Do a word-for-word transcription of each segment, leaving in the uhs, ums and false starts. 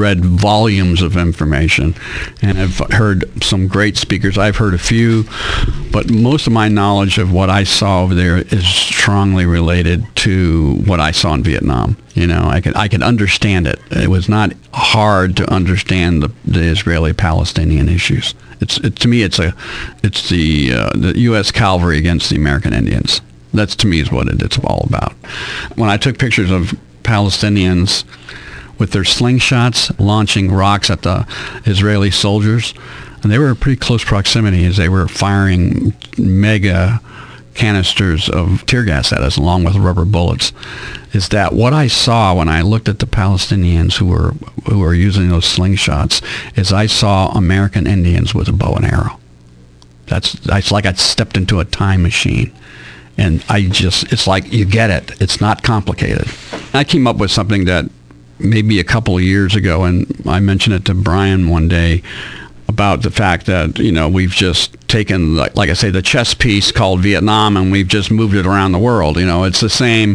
read volumes of information, and I've heard some great speakers. I've heard a few, but most of my knowledge of what I saw over there is strongly related to what I saw in Vietnam. You know, I could I could understand it. It was not hard to understand the, the Israeli-Palestinian issues. It's it, to me, it's a it's the uh, the U S cavalry against the American Indians. That's, to me, is what it, it's all about. When I took pictures of Palestinians with their slingshots launching rocks at the Israeli soldiers, and they were in pretty close proximity as they were firing mega canisters of tear gas at us along with rubber bullets, is that what I saw when I looked at the Palestinians who were who were using those slingshots is I saw American Indians with a bow and arrow. That's it's like I stepped into a time machine. And I just, it's like, you get it. It's not complicated. I came up with something that maybe a couple of years ago, and I mentioned it to Brian one day, about the fact that, you know, we've just taken, like, like I say, the chess piece called Vietnam, and we've just moved it around the world. You know, it's the same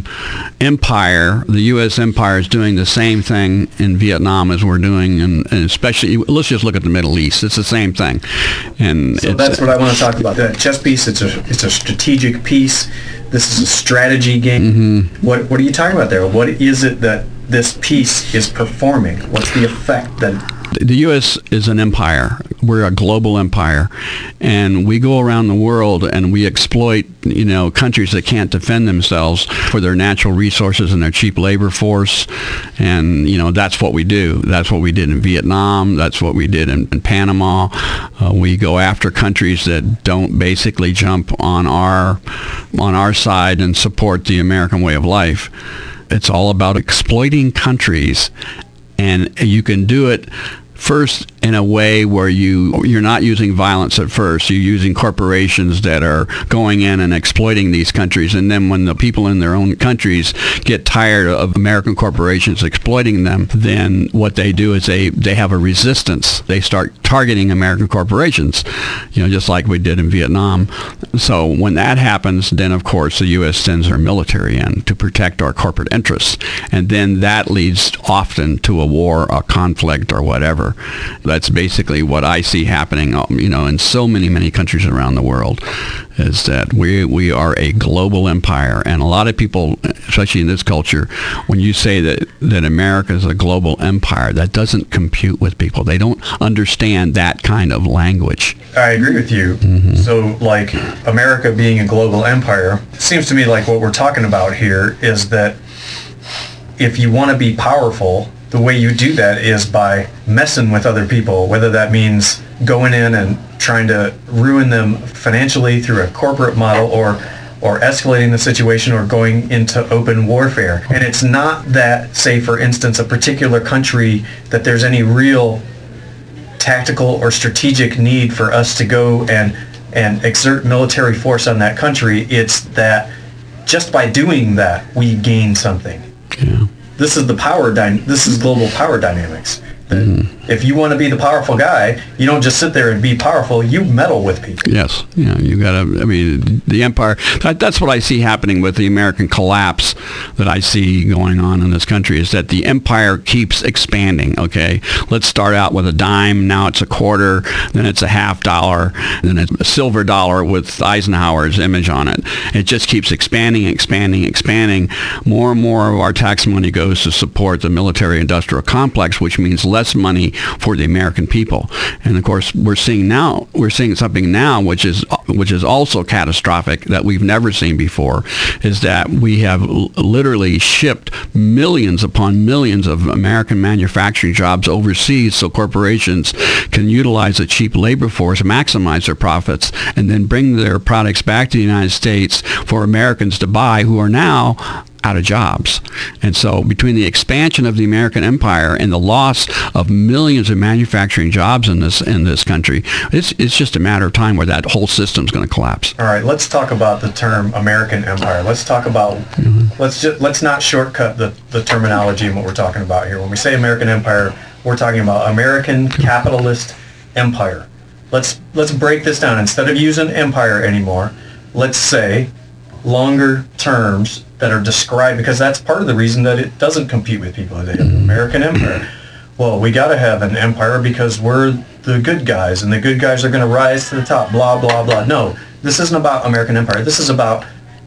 empire. The U S empire is doing the same thing in Vietnam as we're doing, and, and especially, let's just look at the Middle East. It's the same thing. And so that's what I want to talk about. That chess piece, it's a, it's a strategic piece. This is a strategy game. Mm-hmm. What, what are you talking about there? What is it that this piece is performing? What's the effect that... The U S is an empire. We're a global empire, and we go around the world and we exploit, you know, countries that can't defend themselves for their natural resources and their cheap labor force. And, you know, that's what we do. That's what we did in Vietnam. That's what we did in, in Panama. Uh, we go after countries that don't basically jump on our on our side and support the American way of life. It's all about exploiting countries, and you can do it first in a way where you, you're not using violence at first. You're using corporations that are going in and exploiting these countries. And then when the people in their own countries get tired of American corporations exploiting them, then what they do is they, they have a resistance. They start targeting American corporations, you know, just like we did in Vietnam. So when that happens, then of course the U S sends their military in to protect our corporate interests. And then that leads often to a war, a conflict, or whatever. That's basically what I see happening, you know, in so many, many countries around the world, is that we we are a global empire. And a lot of people, especially in this culture, when you say that, that America is a global empire, that doesn't compute with people. They don't understand that kind of language. I agree with you. Mm-hmm. So, like, America being a global empire, it seems to me like what we're talking about here is that if you want to be powerful, the way you do that is by messing with other people, whether that means going in and trying to ruin them financially through a corporate model, or or escalating the situation, or going into open warfare. And it's not that, say, for instance, a particular country, that there's any real tactical or strategic need for us to go and and exert military force on that country. It's that just by doing that, we gain something. Yeah. This is the power dy- This is global power dynamics. Mm-hmm. If you want to be the powerful guy, you don't just sit there and be powerful. You meddle with people. Yes, yeah, you got to. I mean, the empire. That, that's what I see happening with the American collapse that I see going on in this country. Is that the empire keeps expanding? Okay, let's start out with a dime. Now it's a quarter. Then it's a half dollar. Then it's a silver dollar with Eisenhower's image on it. It just keeps expanding, expanding, expanding. More and more of our tax money goes to support the military-industrial complex, which means less money for the American people. And of course, we're seeing now, we're seeing something now which is which is also catastrophic, that we've never seen before, is that we have l- literally shipped millions upon millions of American manufacturing jobs overseas so corporations can utilize a cheap labor force, maximize their profits, and then bring their products back to the United States for Americans to buy, who are now out of jobs. And so between the expansion of the American empire and the loss of millions of manufacturing jobs in this in this country, it's it's just a matter of time where that whole system's going to collapse. All right, let's talk about the term American empire. Let's talk about mm-hmm. let's just let's not shortcut the, the terminology and what we're talking about here. When we say American empire, we're talking about American capitalist empire. Let's let's break this down. Instead of using empire anymore, let's say longer terms that are described, because that's part of the reason that it doesn't compete with people today. Mm-hmm. American empire. well, we got to have an empire because we're the good guys, and the good guys are going to rise to the top, blah, blah, blah. No, this isn't about American empire. This is about,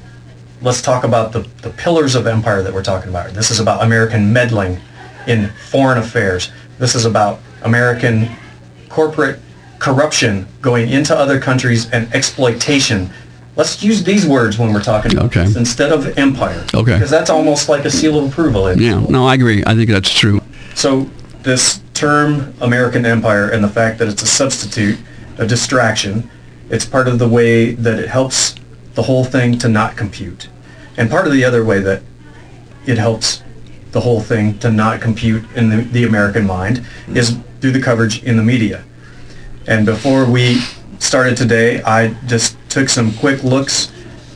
let's talk about the, the pillars of empire that we're talking about. This is about American meddling in foreign affairs. This is about American corporate corruption going into other countries and exploitation. Let's use these words when we're talking about Okay. this instead of empire. Okay. Because that's almost like a seal of approval. Yeah, no, I agree. I think that's true. So this term American empire and the fact that it's a substitute, a distraction, it's part of the way that it helps the whole thing to not compute. And part of the other way that it helps the whole thing to not compute in the, the American mind is through the coverage in the media. And before we started today, I just took some quick looks.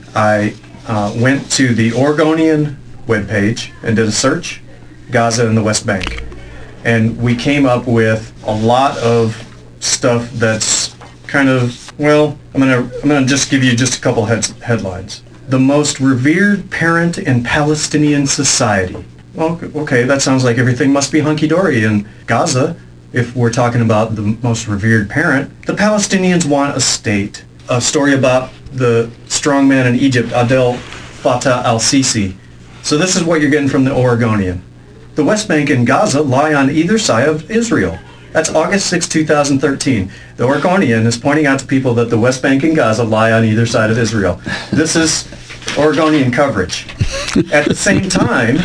I uh, went to the Oregonian webpage and did a search, Gaza and the West Bank. And we came up with a lot of stuff that's kind of, well, I'm gonna I'm gonna just give you just a couple heads, headlines. The most revered parent in Palestinian society. Well, okay, that sounds like everything must be hunky-dory in Gaza. If we're talking about the most revered parent, the Palestinians want a state. A story about the strongman in Egypt, Abdel Fattah al-Sisi. So this is what you're getting from the Oregonian. The West Bank and Gaza lie on either side of Israel. That's August sixth, two thousand thirteen. The Oregonian is pointing out to people that the West Bank and Gaza lie on either side of Israel. This is Oregonian coverage. At the same time,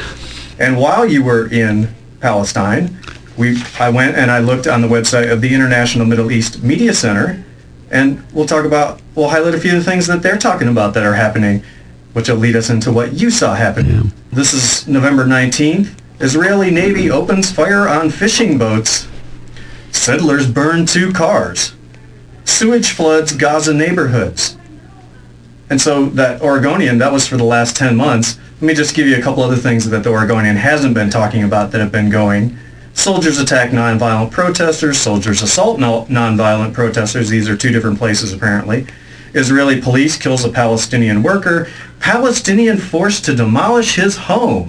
and while you were in Palestine, we I went and I looked on the website of the International Middle East Media Center, and we'll talk about, we'll highlight a few of the things that they're talking about that are happening, which will lead us into what you saw happen. Yeah. This is November nineteenth. Israeli Navy opens fire on fishing boats. Settlers burn two cars. Sewage floods Gaza neighborhoods. And so that Oregonian, that was for the last ten months. Let me just give you a couple other things that the Oregonian hasn't been talking about that have been going. Soldiers attack nonviolent protesters. Soldiers assault no- nonviolent protesters. These are two different places apparently. Israeli police kills a Palestinian worker. Palestinian forced to demolish his home.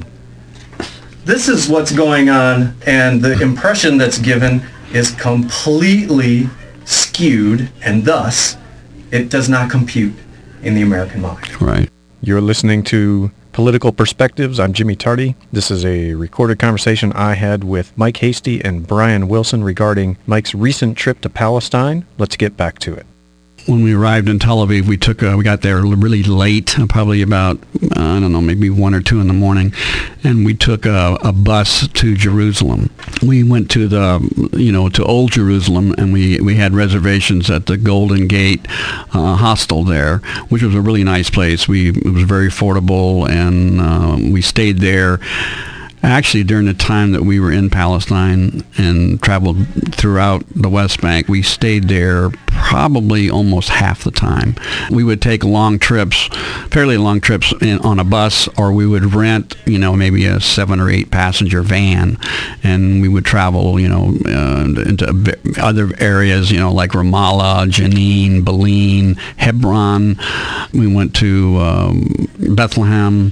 This is what's going on, and the impression that's given is completely skewed, and thus it does not compute in the American mind. Right. You're listening to Political Perspectives. I'm Jimmy Tardy. This is a recorded conversation I had with Mike Hasty and Brian Wilson regarding Mike's recent trip to Palestine. Let's get back to it. When we arrived in Tel Aviv, we took uh, we got there really late, probably about uh, I don't know, maybe one or two in the morning, and we took a, a bus to Jerusalem. We went to the you know to Old Jerusalem, and we, we had reservations at the Golden Gate uh, hostel there, which was a really nice place. We it was very affordable, and uh, we stayed there. Actually, during the time that we were in Palestine and traveled throughout the West Bank, we stayed there probably almost half the time. We would take long trips, fairly long trips in, on a bus, or we would rent, you know, maybe a seven or eight passenger van, and we would travel, you know, uh, into other areas, you know, like Ramallah, Jenin, Belin, Hebron. We went to um, Bethlehem,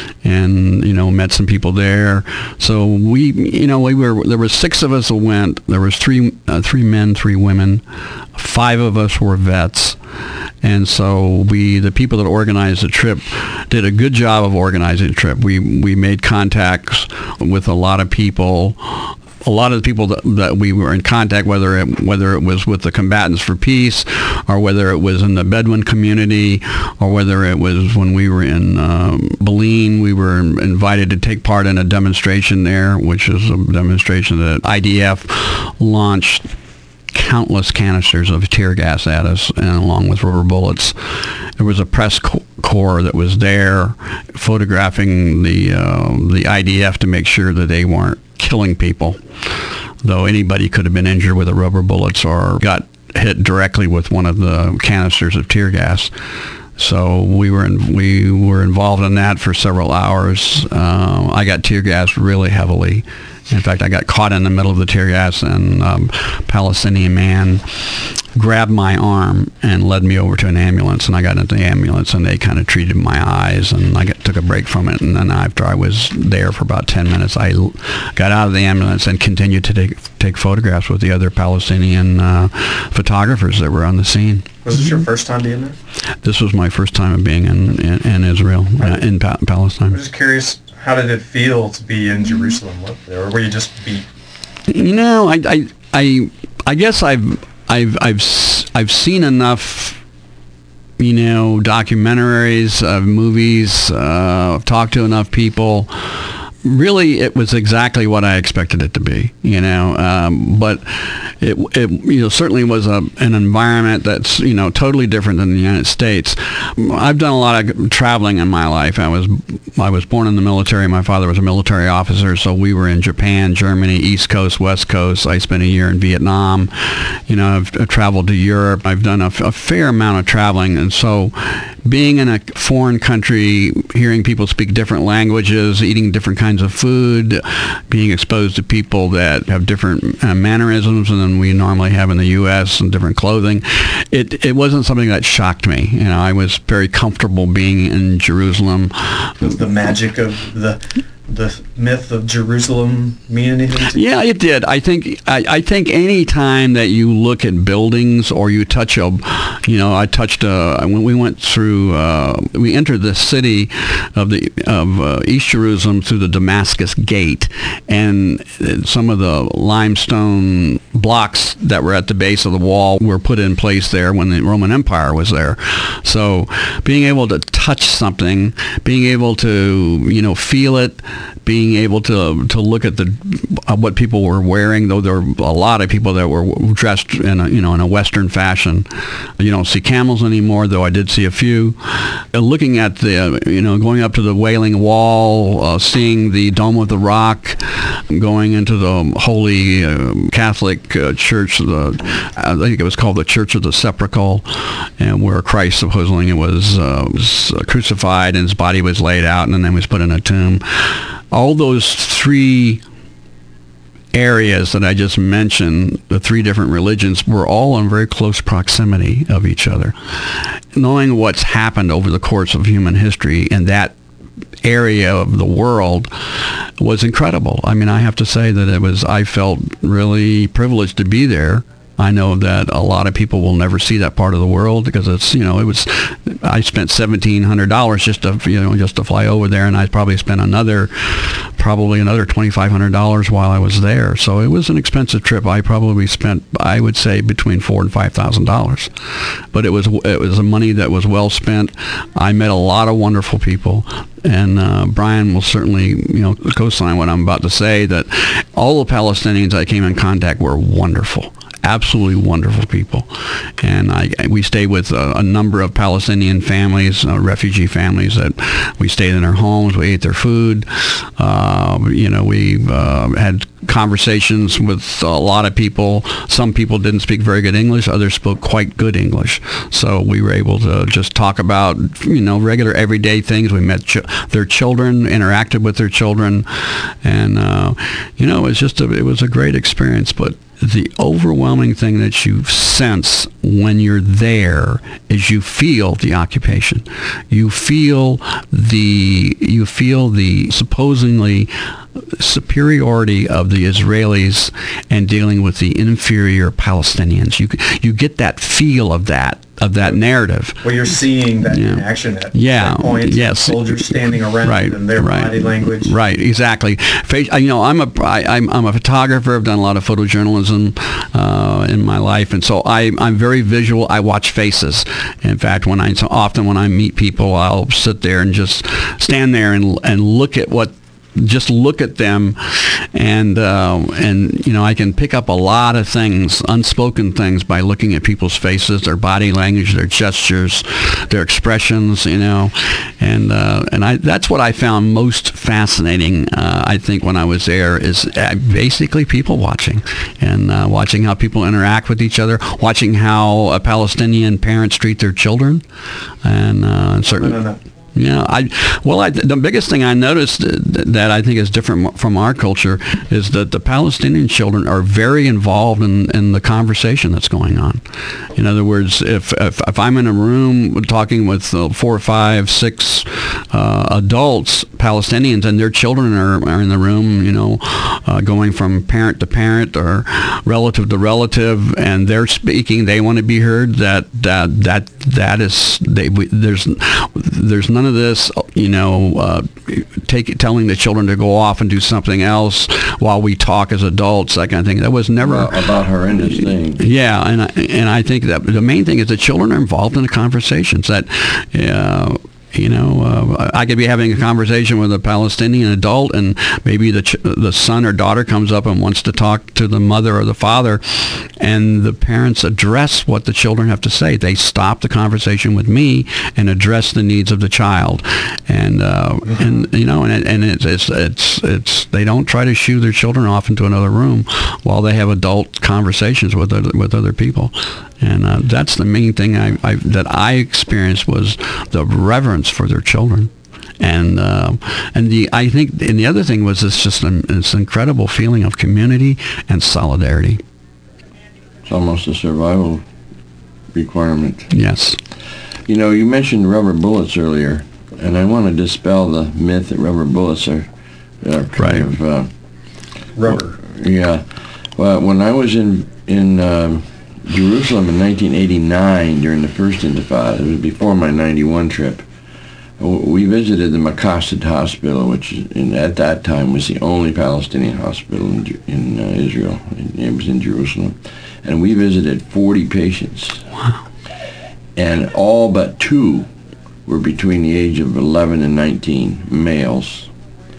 and you know, met some people there. So we, you know, we were there were six of us that went. There was three uh, three men, three women. Five of us were vets, and so we, the people that organized the trip, did a good job of organizing the trip. We we made contacts with a lot of people. A lot of the people that, that we were in contact, whether it, whether it was with the Combatants for Peace, or whether it was in the Bedouin community, or whether it was when we were in um, Belin, we were invited to take part in a demonstration there, which is a demonstration that I D F launched countless canisters of tear gas at us, and along with rubber bullets. There was a press co- corps that was there photographing the uh, the I D F to make sure that they weren't killing people, though anybody could have been injured with the rubber bullets or got hit directly with one of the canisters of tear gas. So we were in, we were involved in that for several hours. Uh, I got tear gassed really heavily. In fact, I got caught in the middle of the tear gas, and um, Palestinian man grabbed my arm and led me over to an ambulance, and I got into the ambulance, and they kind of treated my eyes, and I got, took a break from it, and then after I was there for about ten minutes, I l- got out of the ambulance and continued to take take photographs with the other Palestinian uh, photographers that were on the scene. Was this your first time being there? This was my first time of being in, in, in Israel, uh, in pa- Palestine. I'm just curious, how did it feel to be in Jerusalem, or were you just beat? You know, I, I, I, I guess I've, I've, I've, I've seen enough, you know, documentaries, uh, movies. Uh, I've talked to enough people. Really, it was exactly what I expected it to be, you know. Um, but it, it, you know, certainly was a, an environment that's, you know, totally different than the United States. I've done a lot of traveling in my life. I was, I was born in the military. My father was a military officer, so we were in Japan, Germany, East Coast, West Coast. I spent a year in Vietnam. You know, I've, I've traveled to Europe. I've done a, a fair amount of traveling, and so being in a foreign country, hearing people speak different languages, eating different kinds of food, being exposed to people that have different uh, mannerisms than we normally have in the U S and different clothing, it it wasn't something that shocked me. You know, I was very comfortable being in Jerusalem. Does the magic of the the myth of Jerusalem mean anything to you? Yeah, it did. I think I, I think any time that you look at buildings or you touch a, you know, I touched a, when we went through, uh, we entered the city of the of uh, East Jerusalem through the Damascus Gate, and some of the limestone blocks that were at the base of the wall were put in place there when the Roman Empire was there. So being able to touch something, being able to, you know, feel it, being able to to look at the uh, what people were wearing, though there were a lot of people that were dressed in a, you know, in a Western fashion. You don't see camels anymore, though I did see a few. Uh, looking at the, uh, you know, going up to the Wailing Wall, uh, seeing the Dome of the Rock, going into the Holy uh, Catholic uh, Church, the I think it was called the Church of the Sepulchre, and where Christ supposedly was, uh, was crucified and his body was laid out and then was put in a tomb. All those three areas that I just mentioned, the three different religions, were all in very close proximity of each other. Knowing what's happened over the course of human history in that area of the world was incredible. I mean, I have to say that it was, I felt really privileged to be there. I know that a lot of people will never see that part of the world because it's, you know, it was, I spent seventeen hundred dollars just to, you know, just to fly over there, and I probably spent another, probably another twenty-five hundred dollars while I was there. So it was an expensive trip. I probably spent, I would say, between four and five thousand dollars. But it was, it was a money that was well spent. I met a lot of wonderful people. And uh, Brian will certainly, you know, co-sign what I'm about to say, that all the Palestinians I came in contact were wonderful. Absolutely wonderful people. And I, we stayed with a, a number of Palestinian families, uh, refugee families, that we stayed in their homes. We ate their food. Uh, you know, we uh, had conversations with a lot of people. Some people didn't speak very good English. Others spoke quite good English. So we were able to just talk about, you know, regular everyday things. We met ch- their children, interacted with their children. And, uh, you know, it was just a, it was a great experience. But the overwhelming thing that you sense when you're there is you feel the occupation. You feel the you feel the supposedly superiority of the Israelis and dealing with the inferior Palestinians. You you get that feel of that of that narrative. Well, you're seeing that yeah. in action at yeah. points. Yes. Soldiers standing around right. and their right. body language. Right. Exactly. You know, I'm a I, I'm I'm a photographer. I've done a lot of photojournalism uh, in my life, and so I I'm very visual. I watch faces. In fact, when I so often when I meet people, I'll sit there and just stand there and and look at what. Just look at them, and uh, and you know, I can pick up a lot of things, unspoken things, by looking at people's faces, their body language, their gestures, their expressions. You know, and uh, and I that's what I found most fascinating. Uh, I think when I was there is basically people watching, and uh, watching how people interact with each other, watching how uh, Palestinian parents treat their children, and uh, certain. No, no, no. Yeah, I well, I, the biggest thing I noticed that I think is different from our culture is that the Palestinian children are very involved in, in the conversation that's going on. In other words, if if, if I'm in a room talking with uh, four, five, six uh, adults, Palestinians, and their children are, are in the room, you know, uh, going from parent to parent or relative to relative, and they're speaking, they want to be heard. That that that that is they there's there's none of this, you know, uh, take telling the children to go off and do something else while we talk as adults, that kind of thing. That was never about, about horrendous things. Yeah, and I, and I think that the main thing is the children are involved in the conversations. That, uh, you know, uh, I could be having a conversation with a Palestinian adult, and maybe the ch- the son or daughter comes up and wants to talk to the mother or the father, and the parents address what the children have to say. They stop the conversation with me and address the needs of the child, and uh, mm-hmm. and you know, and and it's, it's it's it's they don't try to shoo their children off into another room while they have adult conversations with other, with other people. And uh, that's the main thing I, I, that I experienced was the reverence for their children, and uh, and the I think and the other thing was this just an, this incredible feeling of community and solidarity. It's almost a survival requirement. Yes. You know, you mentioned rubber bullets earlier, and I want to dispel the myth that rubber bullets are, are kind right. of uh, rubber. Yeah. Well, when I was in in um, Jerusalem in nineteen eighty-nine during the first Intifada, it was before my ninety-one trip, we visited the Maqasid Hospital, which in, at that time was the only Palestinian hospital in, in uh, Israel. It was in Jerusalem. And we visited forty patients. Wow. And all but two were between the age of eleven and nineteen, males.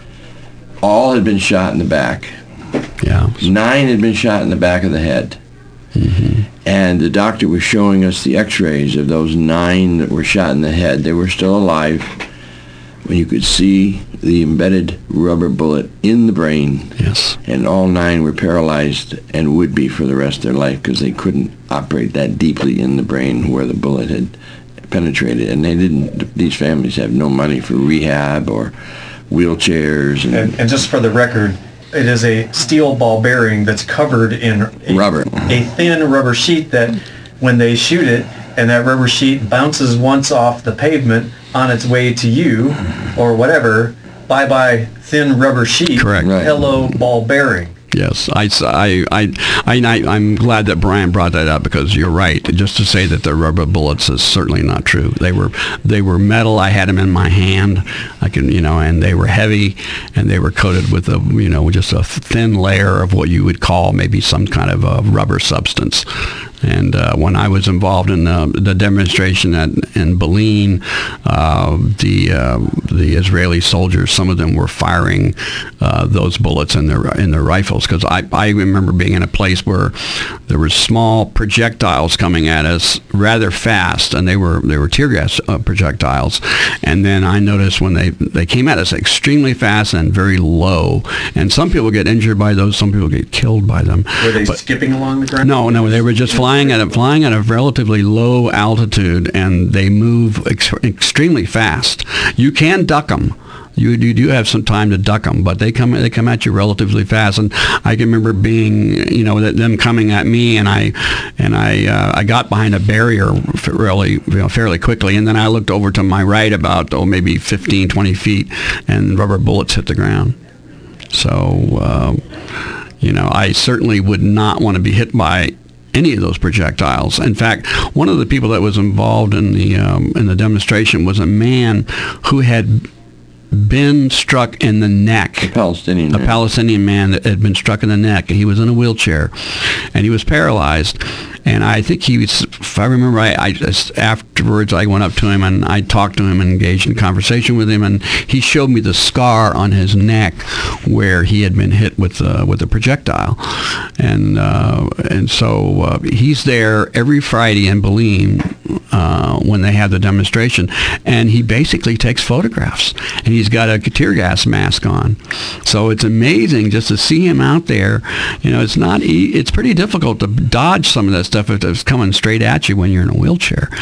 All had been shot in the back. Yeah. Nine had been shot in the back of the head. Mm-hmm. And the doctor was showing us the x-rays of those nine that were shot in the head. They were still alive when you could see the embedded rubber bullet in the brain. Yes. And all nine were paralyzed and would be for the rest of their life because they couldn't operate that deeply in the brain where the bullet had penetrated. And they didn't, these families have no money for rehab or wheelchairs. And, and, and just for the record, it is a steel ball bearing that's covered in a, rubber. a thin rubber sheet that when they shoot it, and that rubber sheet bounces once off the pavement on its way to you or whatever, bye-bye thin rubber sheet. Correct. Right. Hello ball bearing. Yes, I, I, I, I, I'm glad that Brian brought that up because you're right. Just to say that they're rubber bullets is certainly not true. They were, they were metal. I had them in my hand. I can, you know, and they were heavy, and they were coated with a, you know, just a thin layer of what you would call maybe some kind of a rubber substance. And uh, when I was involved in the, the demonstration at, in Belin, uh, the uh, the Israeli soldiers, some of them were firing uh, those bullets in their in their rifles. Because I, I remember being in a place where there were small projectiles coming at us rather fast, and they were they were tear gas uh, projectiles. And then I noticed when they they came at us extremely fast and very low. And some people get injured by those. Some people get killed by them. Were they but, skipping along the ground? No, no, they were just flying. Flying at, a, flying at a relatively low altitude, and they move ex- extremely fast. You can duck them. You, you do have some time to duck them, but they come they come at you relatively fast. And I can remember being, you know, them coming at me, and I and I uh, I got behind a barrier fairly you know, fairly quickly, and then I looked over to my right about oh maybe fifteen, twenty feet, and rubber bullets hit the ground. So uh, you know, I certainly would not want to be hit by any of those projectiles. In fact, one of the people that was involved in the um, in the demonstration was a man who had been struck in the neck. A Palestinian A man. Palestinian man that had been struck in the neck. He was in a wheelchair, and he was paralyzed. And I think he was, if I remember right, I just, afterwards I went up to him and I talked to him and engaged in conversation with him, and he showed me the scar on his neck where he had been hit with uh, with a projectile. And uh, and so uh, he's there every Friday in Belin uh, when they have the demonstration, and he basically takes photographs, and he's got a tear gas mask on. So it's amazing just to see him out there. You know, it's not e- it's pretty difficult to dodge some of that stuff if it's coming straight at you when you're in a wheelchair. So he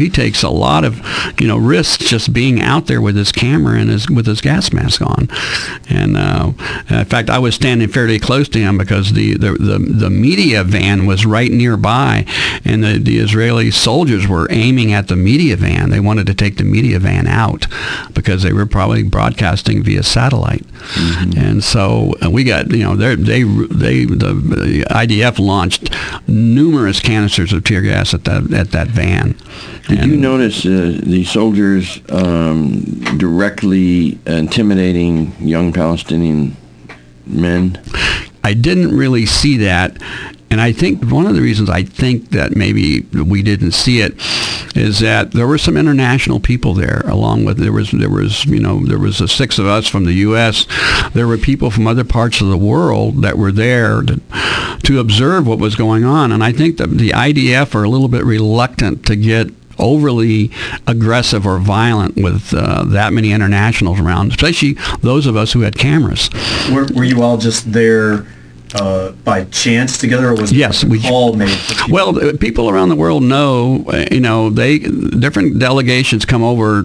really takes a lot of, you know, risks just being out there with his camera and his with his gas mask on. And uh, in fact, I was standing fairly close to him because the the, the, the media van was right nearby, and the, the Israeli soldiers were aiming at the media van. They wanted to take the media van out because they were probably broadcasting via satellite. Mm-hmm. And so uh, we got, you know, they they they the, the I D F launched numerous canisters of tear gas at that at that van. Did and you notice uh, the soldiers um, directly intimidating young Palestinian men? I didn't really see that. And I think one of the reasons I think that maybe we didn't see it is that there were some international people there, along with there was there was you know there was a six of us from the U S There were people from other parts of the world that were there to, to observe what was going on. And I think that the I D F are a little bit reluctant to get overly aggressive or violent with uh, that many internationals around, especially those of us who had cameras. Were, were you all just there Uh, by chance together, or was yes, it we, all made? For well, people around the world know, you know, they different delegations come over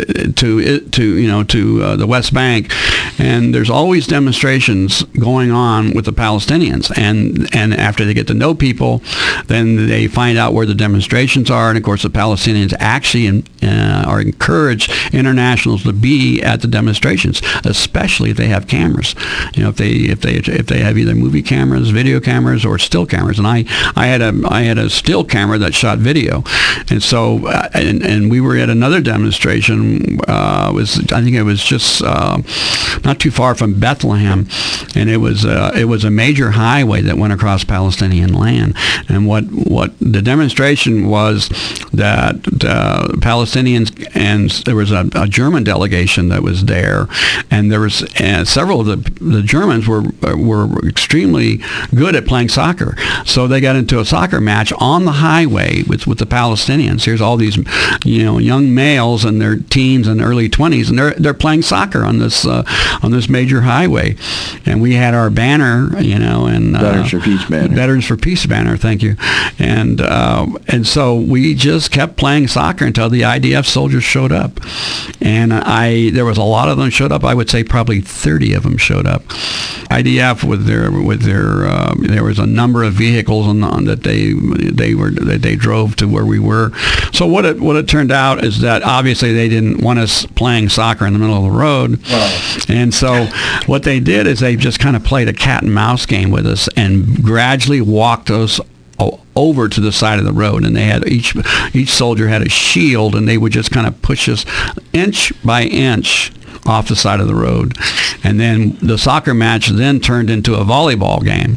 to to you know to uh, the West Bank, and there's always demonstrations going on with the Palestinians, and and after they get to know people, then they find out where the demonstrations are, and of course the Palestinians actually in, uh, are encouraged internationals to be at the demonstrations, especially if they have cameras. You know, if they if they if they have either movie cameras, video cameras, or still cameras. And I, I had a I had a still camera that shot video, and so uh, and, and we were at another demonstration. Uh, was I think it was just uh, not too far from Bethlehem, and it was uh, it was a major highway that went across Palestinian land. And what what the demonstration was that uh, Palestinians, and there was a, a German delegation that was there, and there was uh, several of the the Germans were were extremely good at playing soccer. So they got into a soccer match on the highway with, with the Palestinians. Here's all these, you know, young males in their teens and early twenties, and they're they're playing soccer on this uh, on this major highway. And we had our banner, you know, and uh, Veterans for Peace banner. Veterans for Peace banner. Thank you. And uh, and so we just kept playing soccer until the I D F soldiers showed up. And I there was a lot of them showed up. I would say probably thirty of them showed up. I D F with their with their uh, there was a number of vehicles on, on that they they were that they drove to where we were. So what it what it turned out is that obviously they didn't want us playing soccer in the middle of the road. Wow. And so what they did is they just kind of played a cat and mouse game with us and gradually walked us over to the side of the road, and they had each each soldier had a shield, and they would just kind of push us inch by inch off the side of the road. And then the soccer match then turned into a volleyball game.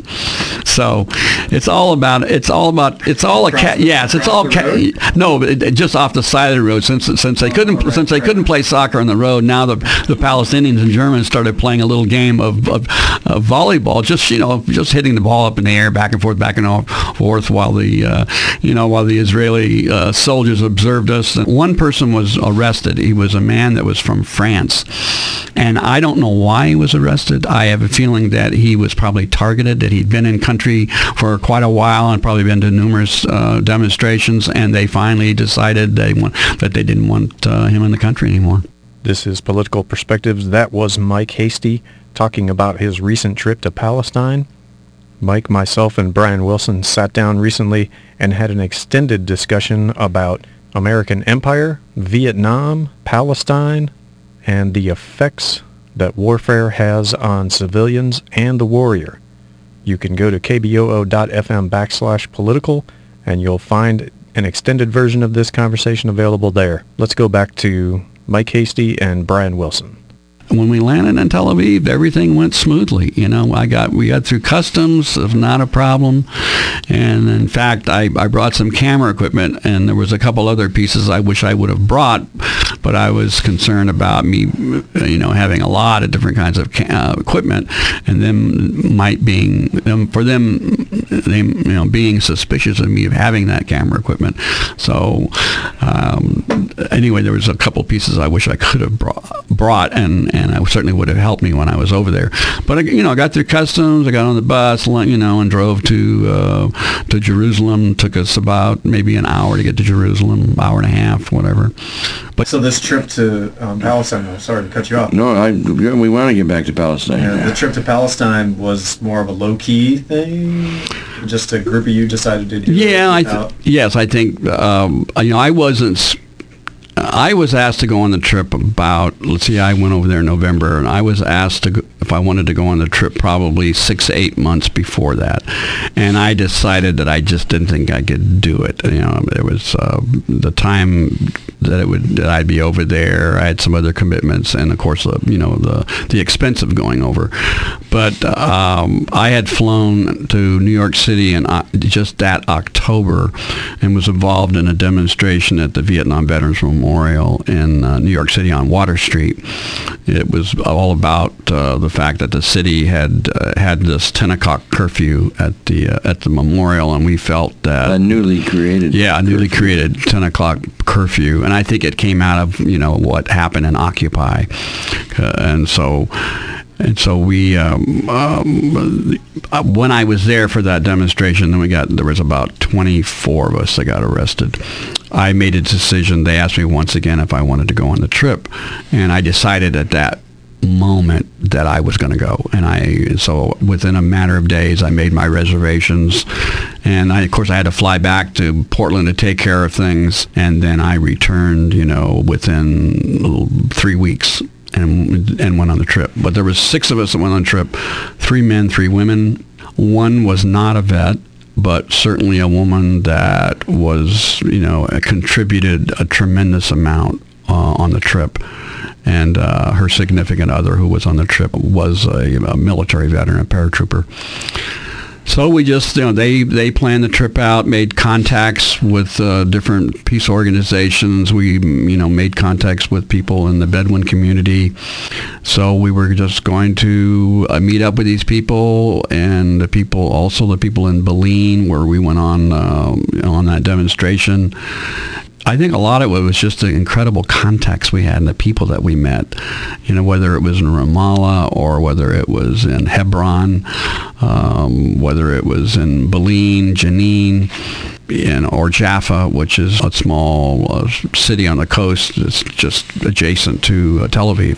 So it's all about it's all about it's all a cat yes it's all cat no it, it, just off the side of the road, since since they couldn't oh, right, since they right. couldn't play soccer on the road. Now the the Palestinians and Germans started playing a little game of, of, of volleyball, just you know just hitting the ball up in the air back and forth back and forth while the uh, you know while the Israeli uh, soldiers observed us. And one person was arrested. He was a man that was from France, and I don't know why he was arrested. I have a feeling that he was probably targeted, that he'd been in country for quite a while and probably been to numerous uh, demonstrations, and they finally decided they want, that they didn't want uh, him in the country anymore. This is Political Perspectives. That was Mike Hasty talking about his recent trip to Palestine. Mike, myself, and Brian Wilson sat down recently and had an extended discussion about American empire, Vietnam, Palestine, and the effects that warfare has on civilians and the warrior. You can go to kboo.fm backslash political, and you'll find an extended version of this conversation available there. Let's go back to Mike Hasty and Brian Wilson. When we landed in Tel Aviv, everything went smoothly. You know, I got we got through customs, not a problem. And in fact, I, I brought some camera equipment, and there was a couple other pieces I wish I would have brought, but I was concerned about me, you know, having a lot of different kinds of uh, equipment, and them might being them for them they, you know, being suspicious of me of having that camera equipment. So um, anyway, there was a couple pieces I wish I could have brought, brought and, and I certainly would have helped me when I was over there. But, I, you know, I got through customs, I got on the bus, you know, and drove to uh, to Jerusalem. Took us about maybe an hour to get to Jerusalem, hour and a half, whatever. But so this trip to um, Palestine, I'm sorry to cut you off. No, I, we want to get back to Palestine. Yeah, the trip to Palestine was more of a low-key thing? Just a group of you decided to do it? Yeah, I th- yes, I think, um, you know, I wasn't... I was asked to go on the trip about, let's see, I went over there in November, and I was asked to go, if I wanted to go on the trip probably six, eight months before that. And I decided that I just didn't think I could do it. You know, there was uh, the time that it would that I'd be over there. I had some other commitments, and of course, uh, you know, the the expense of going over. But um, I had flown to New York City in uh, just that October, and was involved in a demonstration at the Vietnam Veterans Memorial in uh, New York City on Water Street. It was all about uh, the fact that the city had uh, had this ten o'clock curfew at the uh, at the memorial, and we felt that a newly created yeah, a newly curfew. created ten o'clock curfew, and I think it came out of you know what happened in Occupy, uh, and so. And so we, um, um, when I was there for that demonstration, then we got, there was about twenty-four of us that got arrested. I made a decision. They asked me once again if I wanted to go on the trip. And I decided at that moment that I was going to go. And I, so within a matter of days, I made my reservations. And I, of course, I had to fly back to Portland to take care of things. And then I returned, you know, within three weeks. And, and went on the trip. But there was six of us that went on the trip, three men, three women. One was not a vet, but certainly a woman that was, you know, contributed a tremendous amount uh, on the trip. And uh, her significant other who was on the trip was a, a military veteran, a paratrooper. So we just, you know, they, they planned the trip out, made contacts with uh, different peace organizations. We, you know, made contacts with people in the Bedouin community. So we were just going to uh, meet up with these people, and the people, also the people in Belene, where we went on uh, on that demonstration. I think a lot of it was just the incredible contacts we had and the people that we met, you know, whether it was in Ramallah or whether it was in Hebron, um, whether it was in Belene, Jenin, in, or Jaffa, which is a small uh, city on the coast that's just adjacent to uh, Tel Aviv.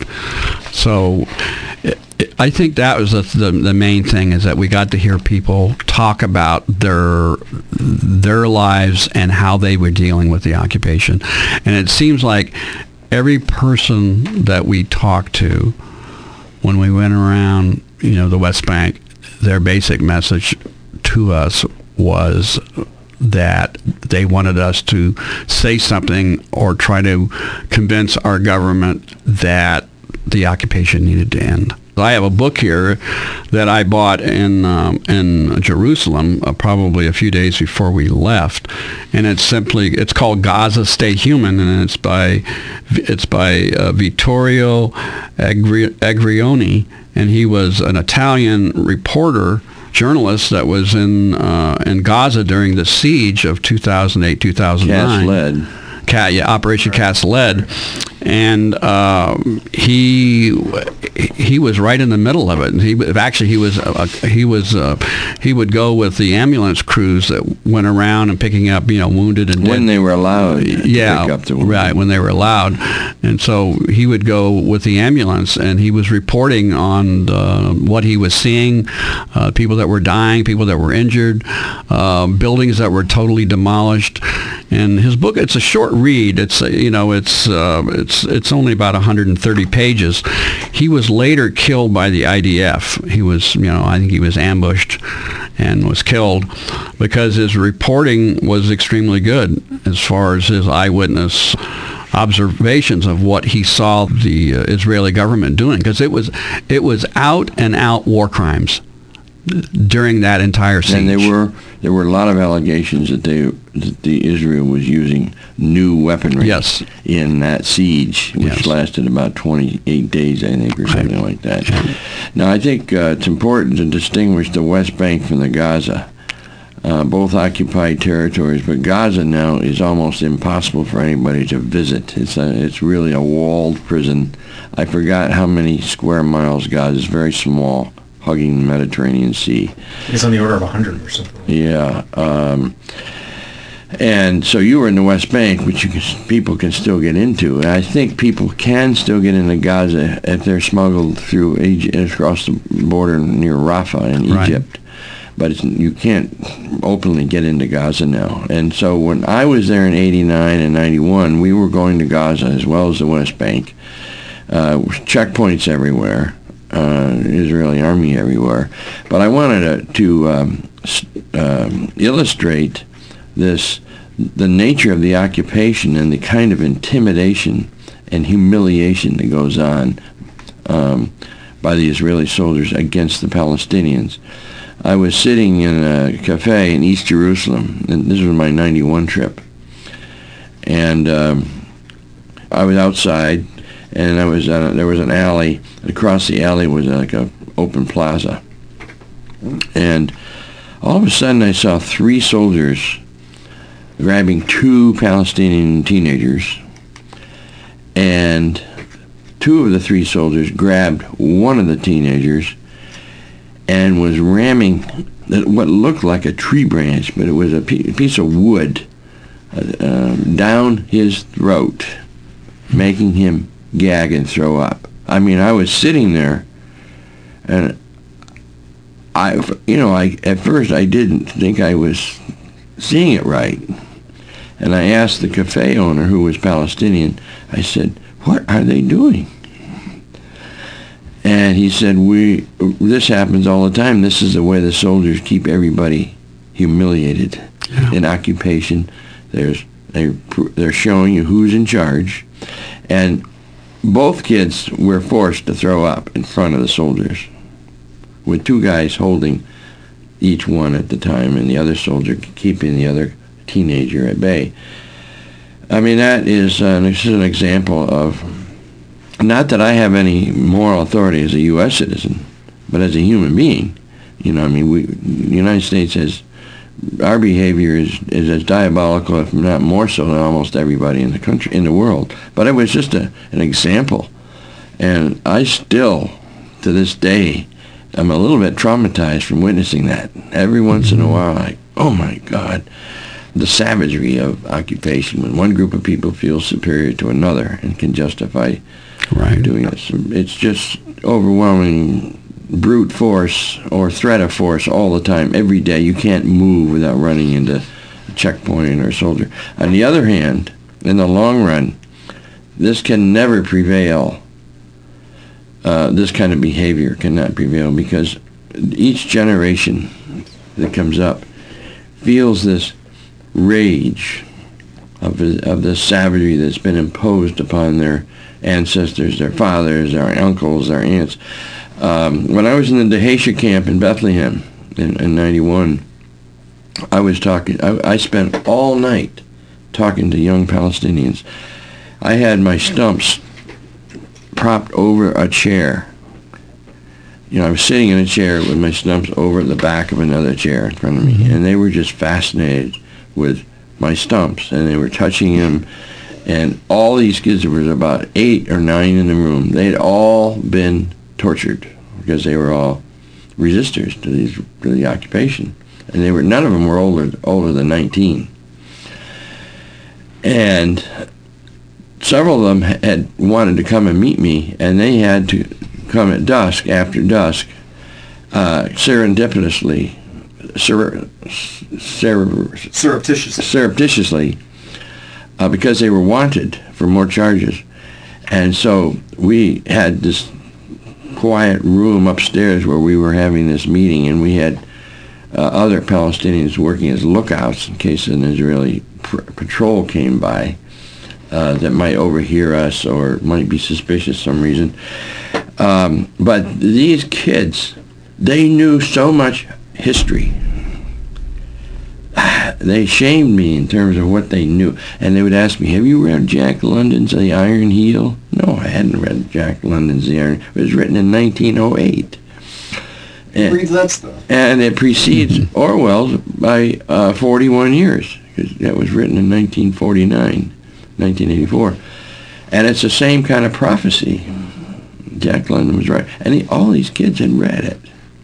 So it, it, I think that was the, the the main thing, is that we got to hear people talk about their their lives and how they were dealing with the occupation. And it seems like every person that we talked to when we went around, you know, the West Bank, their basic message to us was that they wanted us to say something or try to convince our government that the occupation needed to end. I have a book here that I bought in um, in Jerusalem uh, probably a few days before we left, and it's simply it's called Gaza Stay Human, and it's by it's by uh, Vittorio Agri- Agrioni, and he was an Italian reporter, journalist that was in uh, in Gaza during the siege of two thousand eight, two thousand nine. Cast lead. Cat, yeah, Operation Cast Lead, and uh, he he was right in the middle of it. And he actually he was uh, he was uh, he would go with the ambulance crews that went around and picking up, you know, wounded and dead. When they were allowed to yeah, pick up the wounded. Right, when they were allowed. And so he would go with the ambulance, and he was reporting on the, what he was seeing, uh, people that were dying, people that were injured, uh, buildings that were totally demolished. And his book, it's a short read. It's you know it's uh, it's it's only about one hundred thirty pages. He was later killed by the I D F. He was you know I think he was ambushed and was killed because his reporting was extremely good as far as his eyewitness observations of what he saw the uh, Israeli government doing, because it was it was out and out war crimes during that entire siege. And there were there were a lot of allegations that they that the Israel was using new weaponry yes. in that siege, which yes. lasted about twenty-eight days, I think, or something right. like that. Yeah. Now, I think uh, it's important to distinguish the West Bank from the Gaza. uh, both occupied territories. But Gaza now is almost impossible for anybody to visit. It's a, it's really a walled prison. I forgot how many square miles Gaza is. Very small, hugging the Mediterranean Sea. It's on the order of one hundred or something. Yeah. Um, and so you were in the West Bank, which you can, people can still get into. And I think people can still get into Gaza if they're smuggled through Egypt, across the border near Rafah in Right. Egypt. But it's, you can't openly get into Gaza now. And so when I was there in eighty-nine and ninety-one, we were going to Gaza as well as the West Bank. Uh, checkpoints everywhere. Uh, Israeli army everywhere. But I wanted to, to um, um, illustrate this, the nature of the occupation and the kind of intimidation and humiliation that goes on um, by the Israeli soldiers against the Palestinians. I was sitting in a cafe in East Jerusalem, and this was my ninety-one trip, and um, I was outside, and I was uh, there was an alley. Across the alley was like a open plaza, and all of a sudden I saw three soldiers grabbing two Palestinian teenagers, and two of the three soldiers grabbed one of the teenagers and was ramming what looked like a tree branch, but it was a piece of wood, uh, down his throat, making him gag and throw up. I mean, I was sitting there, and I, you know, I at first I didn't think I was seeing it right. And I asked the cafe owner, who was Palestinian, I said, "What are they doing?" And he said, "We this happens all the time. This is the way the soldiers keep everybody humiliated." Yeah. In occupation. There's they they're showing you who's in charge, and both kids were forced to throw up in front of the soldiers, with two guys holding each one at the time, and the other soldier keeping the other teenager at bay. I mean, that is uh, this is an example of, not that I have any moral authority as a U S citizen, but as a human being. You know, I mean, we, the United States has, our behavior is, is as diabolical, if not more so, than almost everybody in the country, in the world. But it was just a, an example. And I still, to this day, I'm a little bit traumatized from witnessing that. Every once in a while, like, oh my God, the savagery of occupation, when one group of people feels superior to another and can justify right. doing this. It's just overwhelming brute force or threat of force all the time, every day. You can't move without running into a checkpoint or a soldier. On the other hand, in the long run, this can never prevail. Uh, this kind of behavior cannot prevail, because each generation that comes up feels this rage of the, of the savagery that's been imposed upon their ancestors, their fathers, their uncles, their aunts. Um, when I was in the Dheisheh camp in Bethlehem in, in ninety-one, I was talking, I, I spent all night talking to young Palestinians. I had my stumps propped over a chair. You know, I was sitting in a chair with my stumps over the back of another chair in front of me, mm-hmm. and they were just fascinated with my stumps, and they were touching them. And all these kids, there was about eight or nine in the room, they'd all been tortured because they were all resistors to, these, to the occupation. And they were, none of them were older, older than nineteen. And several of them had wanted to come and meet me, and they had to come at dusk, after dusk, uh, serendipitously, sur- sur- surreptitiously, surreptitiously uh, because they were wanted for more charges. And so we had this quiet room upstairs where we were having this meeting, and we had uh, other Palestinians working as lookouts in case an Israeli pr- patrol came by uh, that might overhear us or might be suspicious for some reason. Um, but these kids, they knew so much history. They shamed me in terms of what they knew. And they would ask me, have you read Jack London's The Iron Heel? No, I hadn't read Jack London's The Iron Heel. It was written in nineteen oh eight. Who reads that stuff? And it precedes Orwell's by uh, forty-one years, because that was written in nineteen forty-nine, nineteen eighty-four. And it's the same kind of prophecy. Jack London was right. And he, all these kids had read it.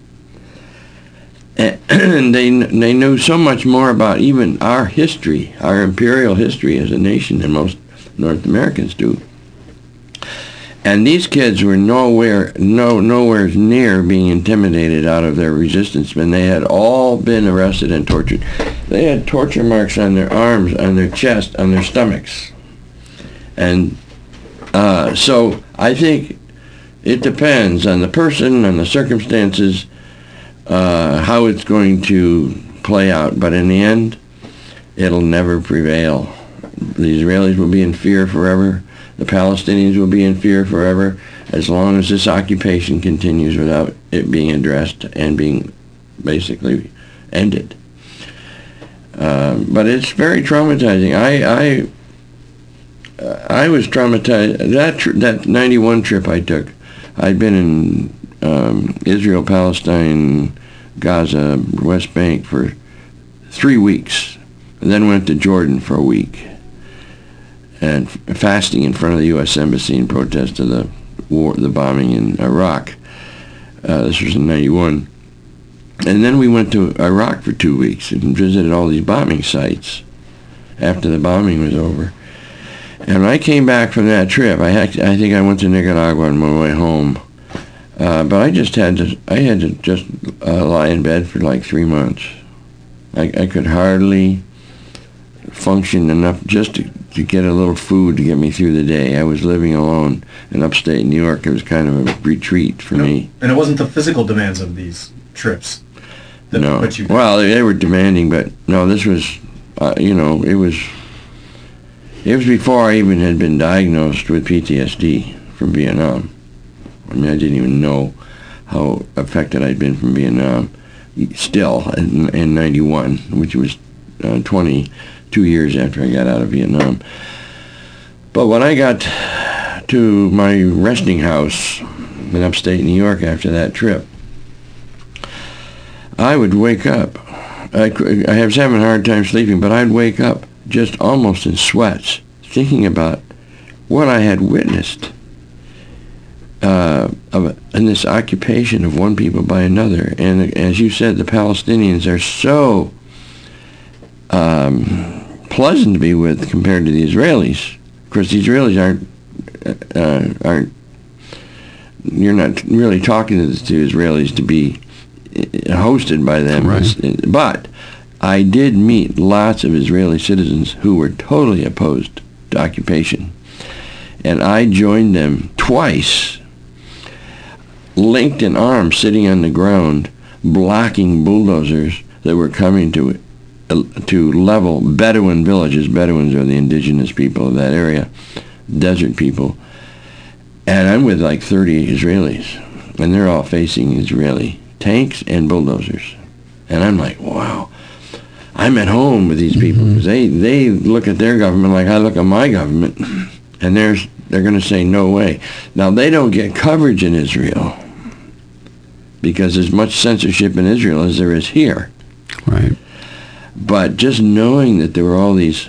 And they they knew so much more about even our history, our imperial history as a nation than most North Americans do. And these kids were nowhere, no, nowhere near being intimidated out of their resistance, and they had all been arrested and tortured. They had torture marks on their arms, on their chest, on their stomachs. And uh, so I think it depends on the person, on the circumstances, uh, how it's going to play out. But in the end, it'll never prevail. The Israelis will be in fear forever. The Palestinians will be in fear forever as long as this occupation continues without it being addressed and being basically ended. Uh, but it's very traumatizing. I I, uh, I was traumatized. That tr- that ninety-one trip I took, I'd been in um, Israel, Palestine, Gaza, West Bank for three weeks, and then went to Jordan for a week. And fasting in front of the U S Embassy in protest of the war, the bombing in Iraq. Uh, this was in ninety-one. And then we went to Iraq for two weeks and visited all these bombing sites after the bombing was over. And when I came back from that trip, I had, I think I went to Nicaragua on my way home. Uh, but I just had to, I had to just uh, lie in bed for like three months. I, I could hardly function enough just to to get a little food to get me through the day. I was living alone in upstate New York. It was kind of a retreat for no, me. And it wasn't the physical demands of these trips that no. put you... Well, they, they were demanding, but no, this was, uh, you know, it was, it was before I even had been diagnosed with P T S D from Vietnam. I mean, I didn't even know how affected I'd been from Vietnam still in, in ninety-one, which was uh, twenty-two years after I got out of Vietnam. But when I got to my resting house in upstate New York after that trip, I would wake up. I, I was having a hard time sleeping, but I'd wake up just almost in sweats, thinking about what I had witnessed uh, of, in this occupation of one people by another. And as you said, the Palestinians are so um, pleasant to be with compared to the Israelis. Of course, the Israelis aren't, uh, aren't, you're not really talking to the to Israelis to be hosted by them. Right. But I did meet lots of Israeli citizens who were totally opposed to occupation. And I joined them twice, linked in arms, sitting on the ground, blocking bulldozers that were coming to to level Bedouin villages. Bedouins are the indigenous people of that area, desert people. And I'm with like thirty Israelis, and they're all facing Israeli tanks and bulldozers. And I'm like, wow, I'm at home with these people, because they, they look at their government like I look at my government, and there's, they're going to say no way. Now, they don't get coverage in Israel because there's much censorship in Israel as there is here. Right. But just knowing that there were all these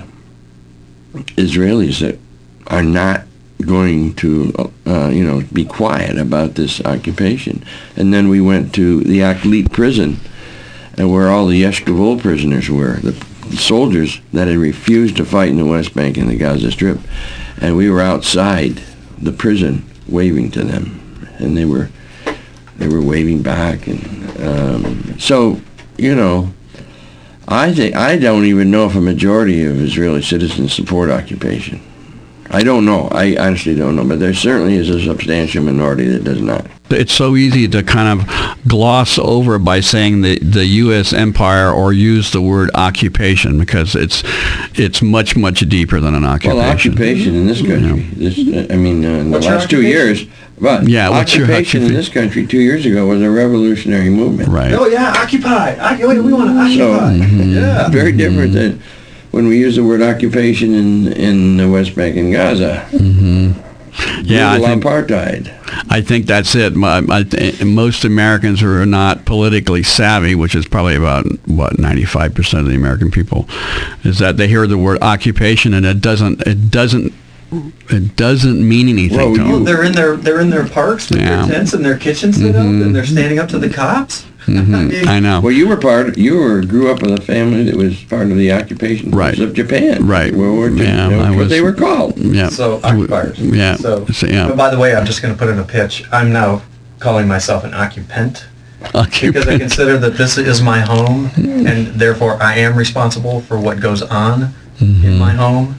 Israelis that are not going to, uh, you know, be quiet about this occupation. And then we went to the Aklit prison, and where all the Yeshkavol prisoners were, the soldiers that had refused to fight in the West Bank and the Gaza Strip. And we were outside the prison waving to them, and they were they were waving back. And um, so, you know, I think I don't even know if a majority of Israeli citizens support occupation. I don't know. I honestly don't know. But there certainly is a substantial minority that does not. It's so easy to kind of gloss over by saying the, the U S empire or use the word occupation, because it's it's much, much deeper than an occupation. Well, occupation in this country, Yeah. this, I mean, uh, in the What's your last two years, but Yeah, what's your occupation in occupa- this country two years ago was a revolutionary movement. Right. Oh yeah, occupy. Occu- we want to So, occupy. Yeah. very different than when we use the word occupation in, in the West Bank and Gaza. Mm-hmm. Yeah, I brutal think- apartheid. I think that's it. My, I, th- most Americans who are not politically savvy, which is probably about, what, ninety-five percent of the American people, is that they hear the word occupation and it doesn't, it doesn't, it doesn't mean anything Well, to you- them. They're in their they're in their parks with Yeah. their tents and their kitchens set up, and they're standing up to the cops. Mhm, I know. Well, you were part. You were grew up in a family that was part of the occupation forces Right. of Japan. Right. World War Two. Yeah, That was I what was- they were called. Yeah. So occupiers. Yeah. So, So, yeah. But by the way, I'm just going to put in a pitch. I'm now calling myself an occupant because I Occupant. consider that this is my home, and therefore I am responsible for what goes on Mm-hmm. in my home.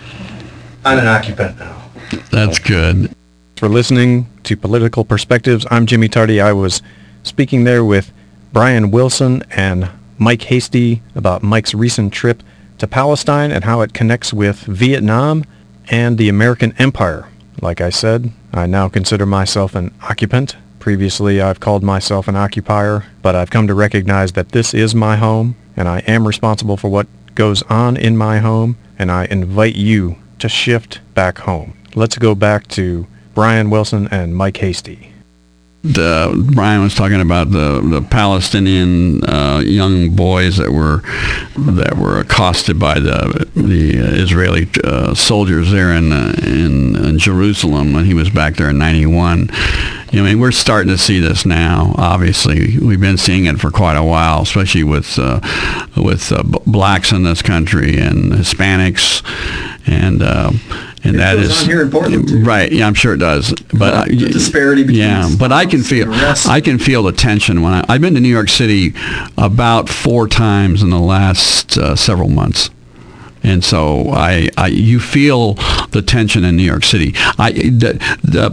I'm an occupant now. That's good. For listening to Political Perspectives, I'm Jimmy Tardy. I was speaking there with Brian Wilson and Mike Hasty about Mike's recent trip to Palestine and how it connects with Vietnam and the American Empire. Like I said, I now consider myself an occupant. Previously, I've called myself an occupier, but I've come to recognize that this is my home, and I am responsible for what goes on in my home, and I invite you to shift back home. Let's go back to Brian Wilson and Mike Hasty. The, Brian was talking about the the Palestinian uh, young boys that were that were accosted by the the Israeli uh, soldiers there in, uh, in in Jerusalem when he was back there in ninety-one. I mean, we're starting to see this now. Obviously, we've been seeing it for quite a while, especially with uh, with uh, b- blacks in this country and Hispanics, and uh, and It that goes is on here in Portland, too. right. Yeah, I'm sure it does. But uh, The disparity between yeah, but I can stops feel and arrests. I can feel the tension when I, I've been to New York City about four times in the last uh, several months. And so I, I, you feel the tension in New York City. I, the, the,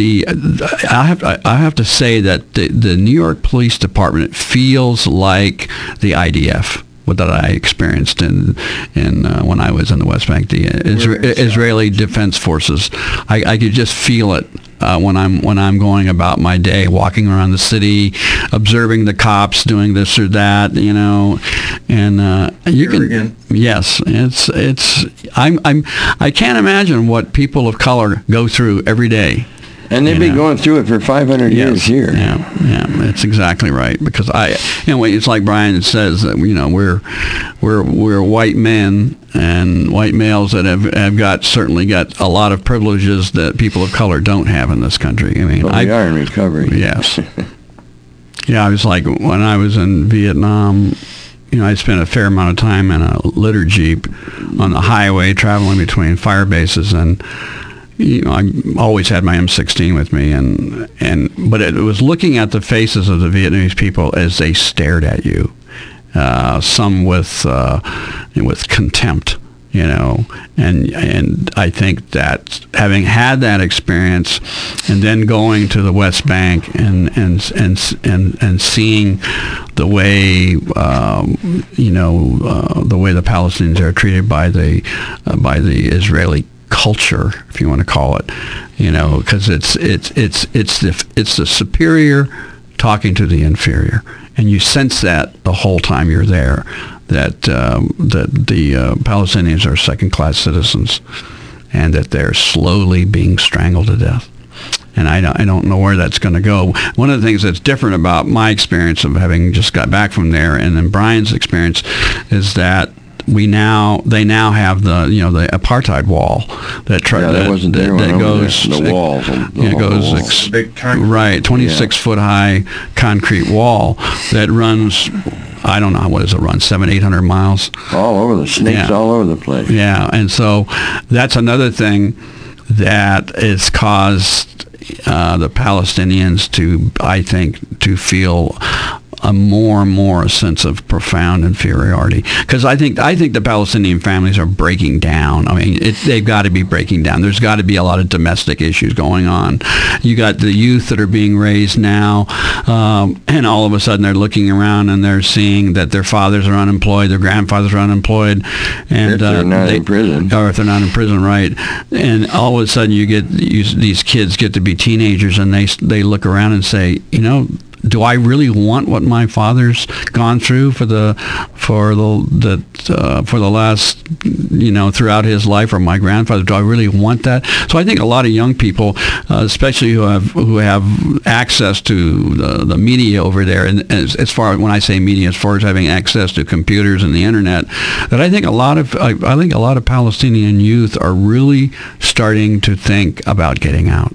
the I have, I have to say that the, the New York Police Department feels like the I D F. What that I experienced in in uh, when I was in the West Bank, the Isra- Israeli Defense Forces. I, I could just feel it uh, when I'm when I'm going about my day, walking around the city, observing the cops doing this or that, you know, and uh, you can. Arrogant. Yes, it's it's. I'm I'm. I can't imagine what people of color go through every day. And they've You been know. going through it for five hundred years here. Yeah, yeah, that's exactly right. Because I, you know, it's like Brian says that you know we're we're we're white men and white males that have, have got certainly got a lot of privileges that people of color don't have in this country. I mean, But I we are in recovery. yes, yeah. I was like when I was in Vietnam. You know, I spent a fair amount of time in a litter jeep on the highway, traveling between fire bases and. You know, I always had my M sixteen with me, and and but it was looking at the faces of the Vietnamese people as they stared at you, uh, some with uh, with contempt, you know, and and I think that having had that experience, and then going to the West Bank and and and and, and seeing the way um, you know uh, the way the Palestinians are treated by the uh, by the Israeli culture, if you want to call it, you know, because it's it's it's it's the it's the superior talking to the inferior, and you sense that the whole time you're there, that um, that the uh, Palestinians are second-class citizens, and that they're slowly being strangled to death. And I don't, I don't know where that's going to go. One of the things that's different about my experience of having just got back from there, and then Brian's experience, is that we now they now have the you know the apartheid wall that try, Yeah, that that, wasn't there that, when that I was goes there. The wall, the- the yeah, whole goes wall. ex- Big concrete. right twenty-six foot high concrete wall that runs I don't know what does it run seven eight hundred miles. All over the snakes, Yeah. all over the place. Yeah, and so that's another thing that has caused uh, the Palestinians to, I think, to feel a more and more a sense of profound inferiority. Because I think I think the Palestinian families are breaking down. I mean, it, they've got to be breaking down. There's got to be a lot of domestic issues going on. You got the youth that are being raised now, um, and all of a sudden they're looking around and they're seeing that their fathers are unemployed, their grandfathers are unemployed, and If they're uh, not they- in prison. or if they're not in prison, right? And all of a sudden, you get you, these kids get to be teenagers, and they they look around and say, you know, do I really want what my father's gone through for the for the that uh, for the last, you know, throughout his life, or my grandfather? Do I really want that? So I think a lot of young people, uh, especially who have who have access to the, the media over there, and as, as far when I say media, as far as having access to computers and the internet, that I think a lot of I, I think a lot of Palestinian youth are really starting to think about getting out.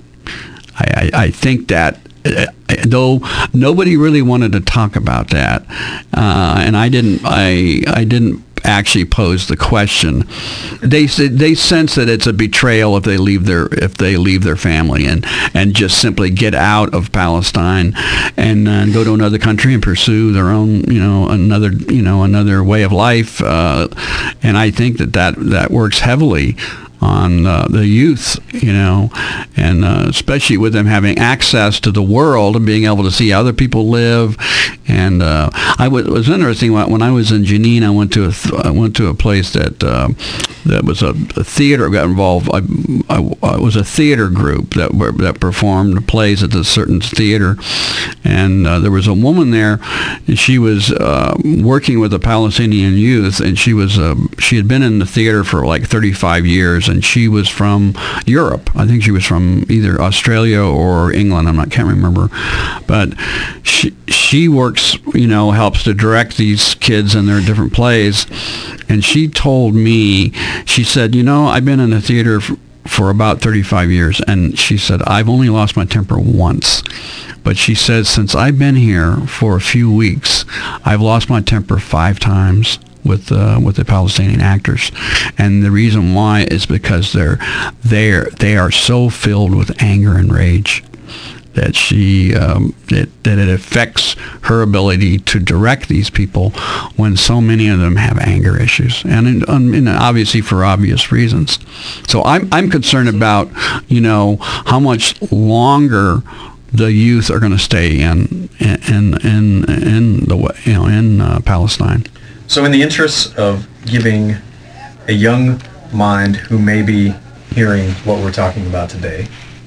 I, I, I think that. Uh, though nobody really wanted to talk about that, uh, and I didn't. I I didn't actually pose the question. They they sense that it's a betrayal if they leave their if they leave their family and and just simply get out of Palestine and uh, go to another country and pursue their own, you know, another you know another way of life. Uh, and I think that that, that works heavily on uh, the youth, you know, and uh, especially with them having access to the world and being able to see how other people live. And uh, I w- it was interesting when I was in Jenin. I went to a th- I went to a place that uh, that was a, a theater got involved. I, I, I was a theater group that were, that performed plays at a certain theater, and uh, there was a woman there. And she was uh, working with the Palestinian youth, and she was uh, she had been in the theater for like thirty-five years. And she was from Europe. I think she was from either Australia or England. I'm not, can't remember. But she she works, you know, helps to direct these kids in their different plays. And she told me, she said, you know, I've been in the theater f- for about thirty-five years. And she said, I've only lost my temper once. But she says, since I've been here for a few weeks, I've lost my temper five times with uh, with the Palestinian actors, and the reason why is because they're they they are so filled with anger and rage that she um, that that it affects her ability to direct these people when so many of them have anger issues, and, in, um, and obviously for obvious reasons. So I'm I'm concerned about, you know, how much longer the youth are going to stay in in in in the you know in uh, Palestine. So in the interest of giving a young mind who may be hearing what we're talking about today,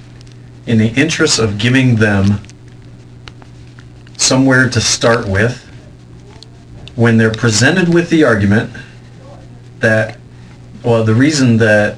in the interest of giving them somewhere to start with, when they're presented with the argument that, well, the reason that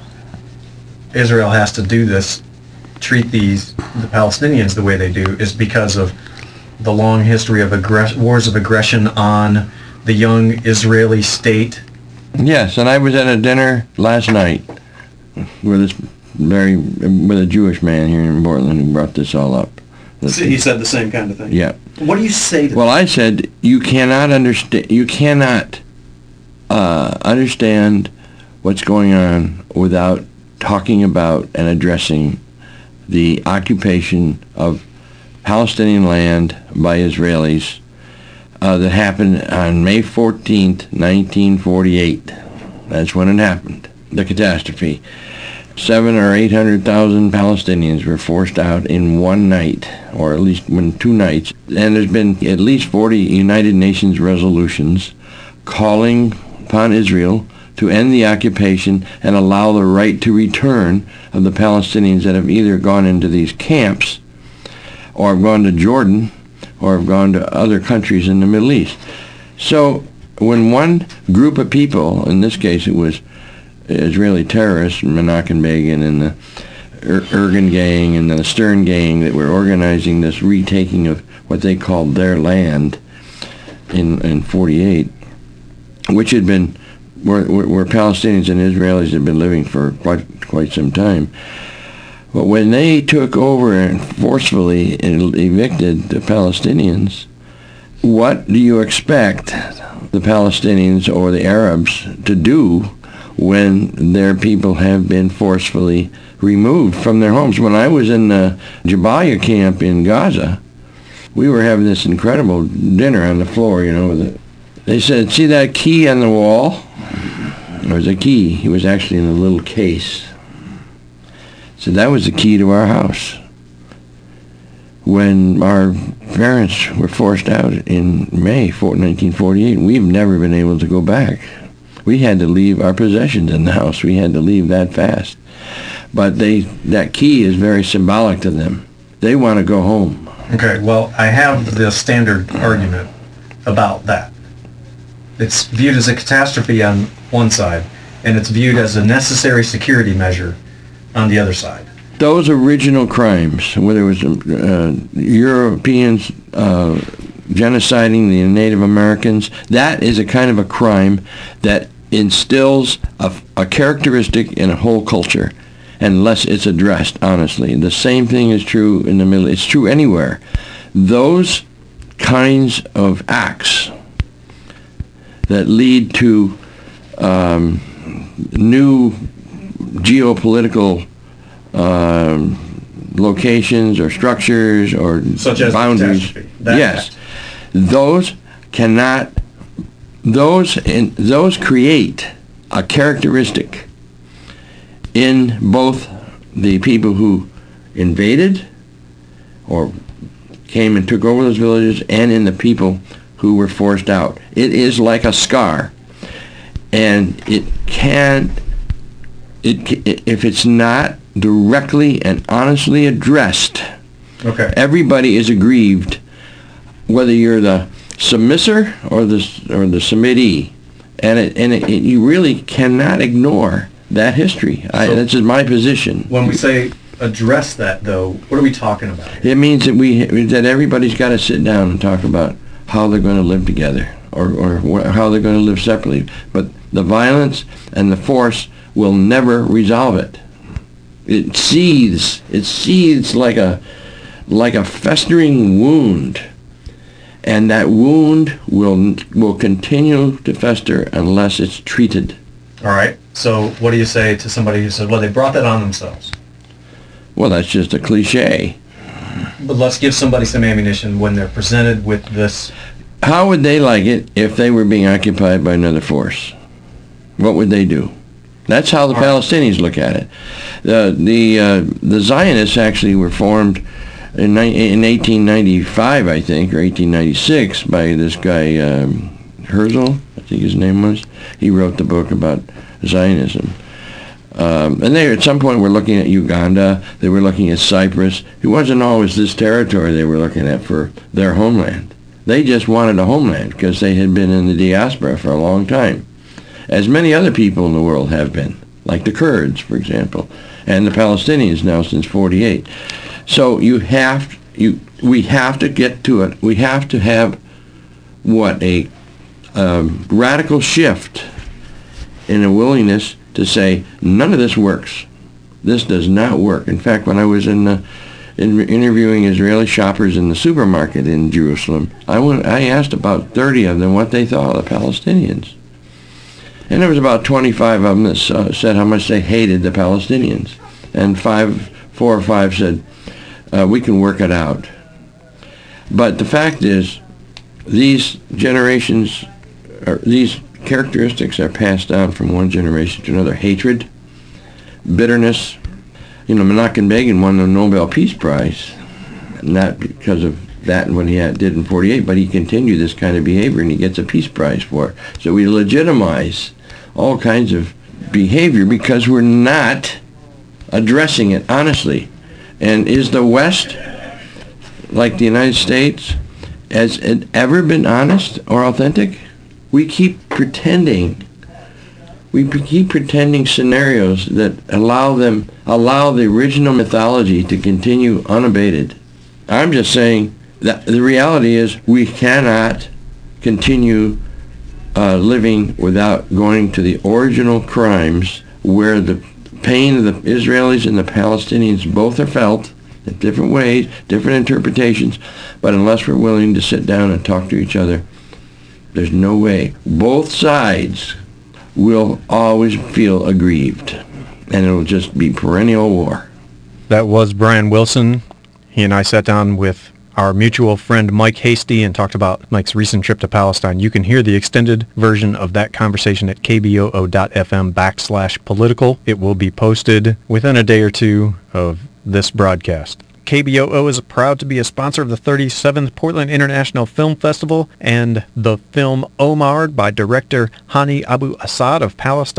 Israel has to do this, treat these, the Palestinians the way they do, is because of the long history of aggress- wars of aggression on the young Israeli state. Yes, and I was at a dinner last night with this very with a Jewish man here in Portland who brought this all up. He said the same kind of thing. Yeah. What do you say to Well, I said you cannot understand. You cannot uh, understand what's going on without talking about and addressing the occupation of Palestinian land by Israelis Uh, that happened on May fourteenth, nineteen forty-eight. That's when it happened, the catastrophe. Seven or eight hundred thousand Palestinians were forced out in one night, or at least in two nights. And there's been at least forty United Nations resolutions calling upon Israel to end the occupation and allow the right to return of the Palestinians that have either gone into these camps or have gone to Jordan or have gone to other countries in the Middle East. So when one group of people, in this case it was Israeli terrorists, Menachem Begin and the Ir- Irgun gang and the Stern gang that were organizing this retaking of what they called their land in in forty-eight, which had been where, where, where Palestinians and Israelis had been living for quite quite some time. But when they took over and forcefully evicted the Palestinians, what do you expect the Palestinians or the Arabs to do when their people have been forcefully removed from their homes? When I was in the Jabalia camp in Gaza, we were having this incredible dinner on the floor, you know. The, they said, see that key on the wall? There was a key. It was actually in a little case. So that was the key to our house. When our parents were forced out in May nineteen forty-eight, we've never been able to go back. We had to leave our possessions in the house. We had to leave that fast. But they that key is very symbolic to them. They want to go home. Okay, well, I have the standard argument about that. It's viewed as a catastrophe on one side, and it's viewed as a necessary security measure on the other side. Those original crimes, whether it was uh, Europeans uh, genociding the Native Americans, that is a kind of a crime that instills a, a characteristic in a whole culture unless it's addressed honestly. The same thing is true in the Middle East. It's true anywhere. Those kinds of acts that lead to um, new geopolitical um, locations or structures or Such as boundaries. catastrophe. That Yes, fact. those cannot. Those in, those create a characteristic in both the people who invaded or came and took over those villages and in the people who were forced out. It is like a scar, and it can, it, if it's not directly and honestly addressed, Okay. everybody is aggrieved, whether you're the submissor or the or the submittee, and it and it, it, you really cannot ignore that history. I, So- that's just my position. When we say address that, though, what are we talking about here? It means that we that everybody's got to sit down and talk about how they're going to live together, or or wh- how they're going to live separately. But the violence and the force will never resolve it. It seethes. It seethes like a like a festering wound, and that wound will will continue to fester unless it's treated. All right. So what do you say to somebody who said, well, they brought that on themselves? Well, that's just a cliche. But let's give somebody some ammunition when they're presented with this. How would they like it if they were being occupied by another force? What would they do? That's how the All right. Palestinians look at it. The the uh, the Zionists actually were formed in, ni- in eighteen ninety-five, I think, or eighteen ninety-six, by this guy um, Herzl, I think his name was. He wrote the book about Zionism. Um, and they, at some point, were looking at Uganda. They were looking at Cyprus. It wasn't always this territory they were looking at for their homeland. They just wanted a homeland because they had been in the diaspora for a long time, as many other people in the world have been, like the Kurds, for example, and the Palestinians now since forty-eight. So you have, you, we have to get to it. We have to have, what, a um, radical shift in a willingness to say, none of this works. This does not work. In fact, when I was in, uh, in interviewing Israeli shoppers in the supermarket in Jerusalem, I went, I asked about thirty of them what they thought of the Palestinians. And there was about twenty-five of them that uh, said how much they hated the Palestinians. And five, four or five said, uh, we can work it out. But the fact is, these generations, or these characteristics are passed down from one generation to another. Hatred, bitterness. You know, Menachem Begin won the Nobel Peace Prize, not because of that and what he had, did in forty-eight, but he continued this kind of behavior and he gets a Peace Prize for it. So we legitimize all kinds of behavior because we're not addressing it honestly. And is the West, like the United States, has it ever been honest or authentic? We keep pretending. We pre- keep pretending scenarios that allow them, allow the original mythology to continue unabated. I'm just saying that the reality is we cannot continue uh, living without going to the original crimes where the pain of the Israelis and the Palestinians both are felt in different ways, different interpretations, but unless we're willing to sit down and talk to each other, there's no way. Both sides will always feel aggrieved, and it'll just be perennial war. That was Brian Wilson. He and I sat down with our mutual friend Mike Hasty and talked about Mike's recent trip to Palestine. You can hear the extended version of that conversation at kboo.fm backslash political. It will be posted within a day or two of this broadcast. K B O O is proud to be a sponsor of the thirty-seventh Portland International Film Festival and the film Omar by director Hani Abu Assad of Palestine.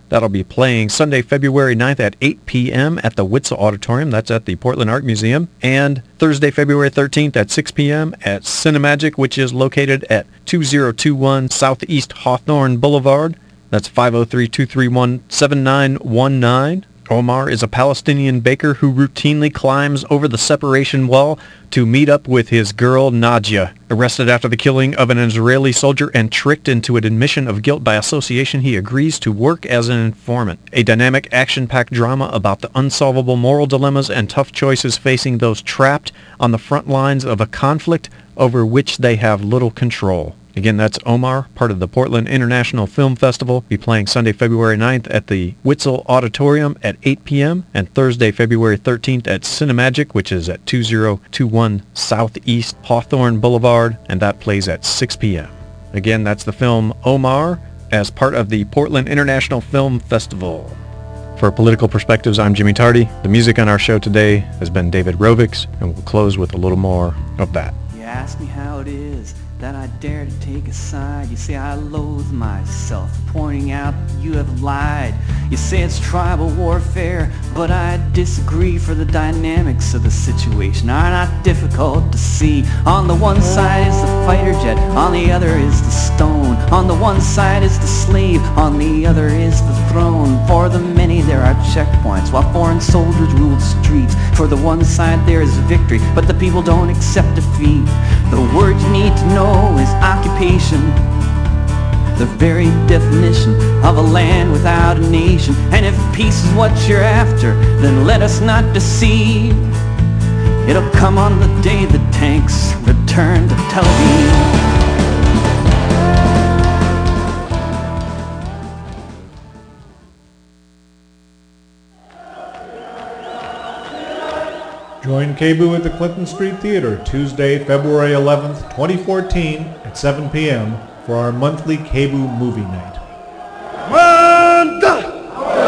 That'll be playing Sunday, February ninth at eight p.m. at the Witzel Auditorium. That's at the Portland Art Museum. And Thursday, February thirteenth at six p.m. at Cinemagic, which is located at two oh two one Southeast Hawthorne Boulevard. That's five oh three, two three one, seven nine one nine. Omar is a Palestinian baker who routinely climbs over the separation wall to meet up with his girl Nadia. Arrested after the killing of an Israeli soldier and tricked into an admission of guilt by association, he agrees to work as an informant. A dynamic, action-packed drama about the unsolvable moral dilemmas and tough choices facing those trapped on the front lines of a conflict over which they have little control. Again, that's Omar, part of the Portland International Film Festival. Be playing Sunday, February ninth at the Witzel Auditorium at eight p.m. and Thursday, February thirteenth at Cinemagic, which is at two oh two one Southeast Hawthorne Boulevard, and that plays at six p.m. Again, that's the film Omar as part of the Portland International Film Festival. For Political Perspectives, I'm Jimmy Tardy. The music on our show today has been David Rovix, and we'll close with a little more of that. You ask me how it is that I dare to take a side. You say I loathe myself, pointing out that you have lied. You say it's tribal warfare, but I disagree, for the dynamics of the situation are not difficult to see. On the one side is the fighter jet, on the other is the stone. On the one side is the slave, on the other is the throne. For the many there are checkpoints, while foreign soldiers rule the streets. For the one side there is victory, but the people don't accept defeat. The word you need to know is occupation, the very definition of a land without a nation. And if peace is what you're after, then let us not deceive. It'll come on the day the tanks return to Tel Aviv. Join K B O O at the Clinton Street Theater Tuesday, February eleventh, twenty fourteen at seven p.m. for our monthly K B O O movie night. Manda!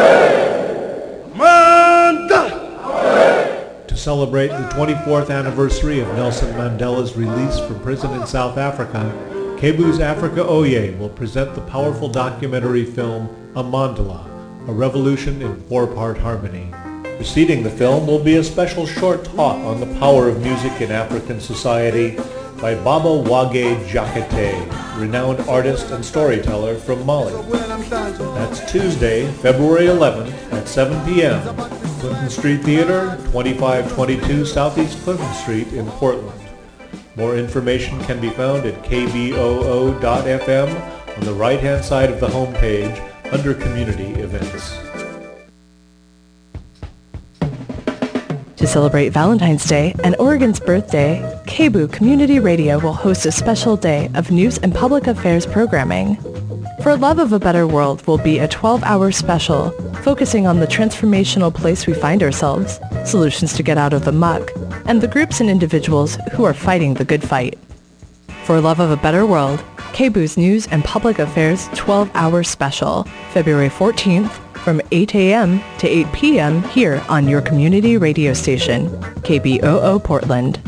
Manda! To celebrate the twenty-fourth anniversary of Nelson Mandela's release from prison in South Africa, K B O O's Africa Oye will present the powerful documentary film Amandla, A Revolution in Four-Part Harmony. Preceding the film will be a special short talk on the power of music in African society by Baba Wage Jakate, renowned artist and storyteller from Mali. That's Tuesday, February eleventh at seven p.m. Clinton Street Theater, twenty-five twenty-two Southeast Clinton Street in Portland. More information can be found at k b o o dot f m on the right-hand side of the homepage under Community Events. To celebrate Valentine's Day and Oregon's birthday, K B O O Community Radio will host a special day of news and public affairs programming. For Love of a Better World will be a twelve-hour special focusing on the transformational place we find ourselves, solutions to get out of the muck, and the groups and individuals who are fighting the good fight. For Love of a Better World, K B O O's News and Public Affairs twelve-hour special, February fourteenth, from eight a.m. to eight p.m. here on your community radio station, K B O O Portland.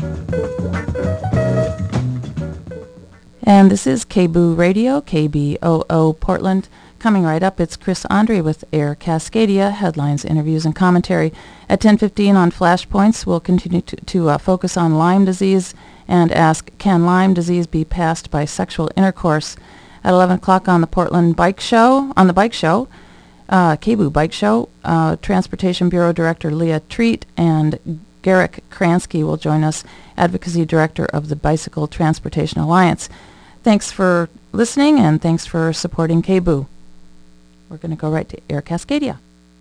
And this is K B O O Radio, K B O O Portland. Coming right up, it's Chris Andre with Air Cascadia, headlines, interviews, and commentary. At ten fifteen on Flashpoints, we'll continue to, to uh, focus on Lyme disease and ask, can Lyme disease be passed by sexual intercourse? At eleven o'clock on the Portland Bike Show, on the Bike Show, Uh, K B O O Bike Show, uh, Transportation Bureau Director Leah Treat and Garrick Kransky will join us, Advocacy Director of the Bicycle Transportation Alliance. Thanks for listening and thanks for supporting K B O O. We're going to go right to Air Cascadia.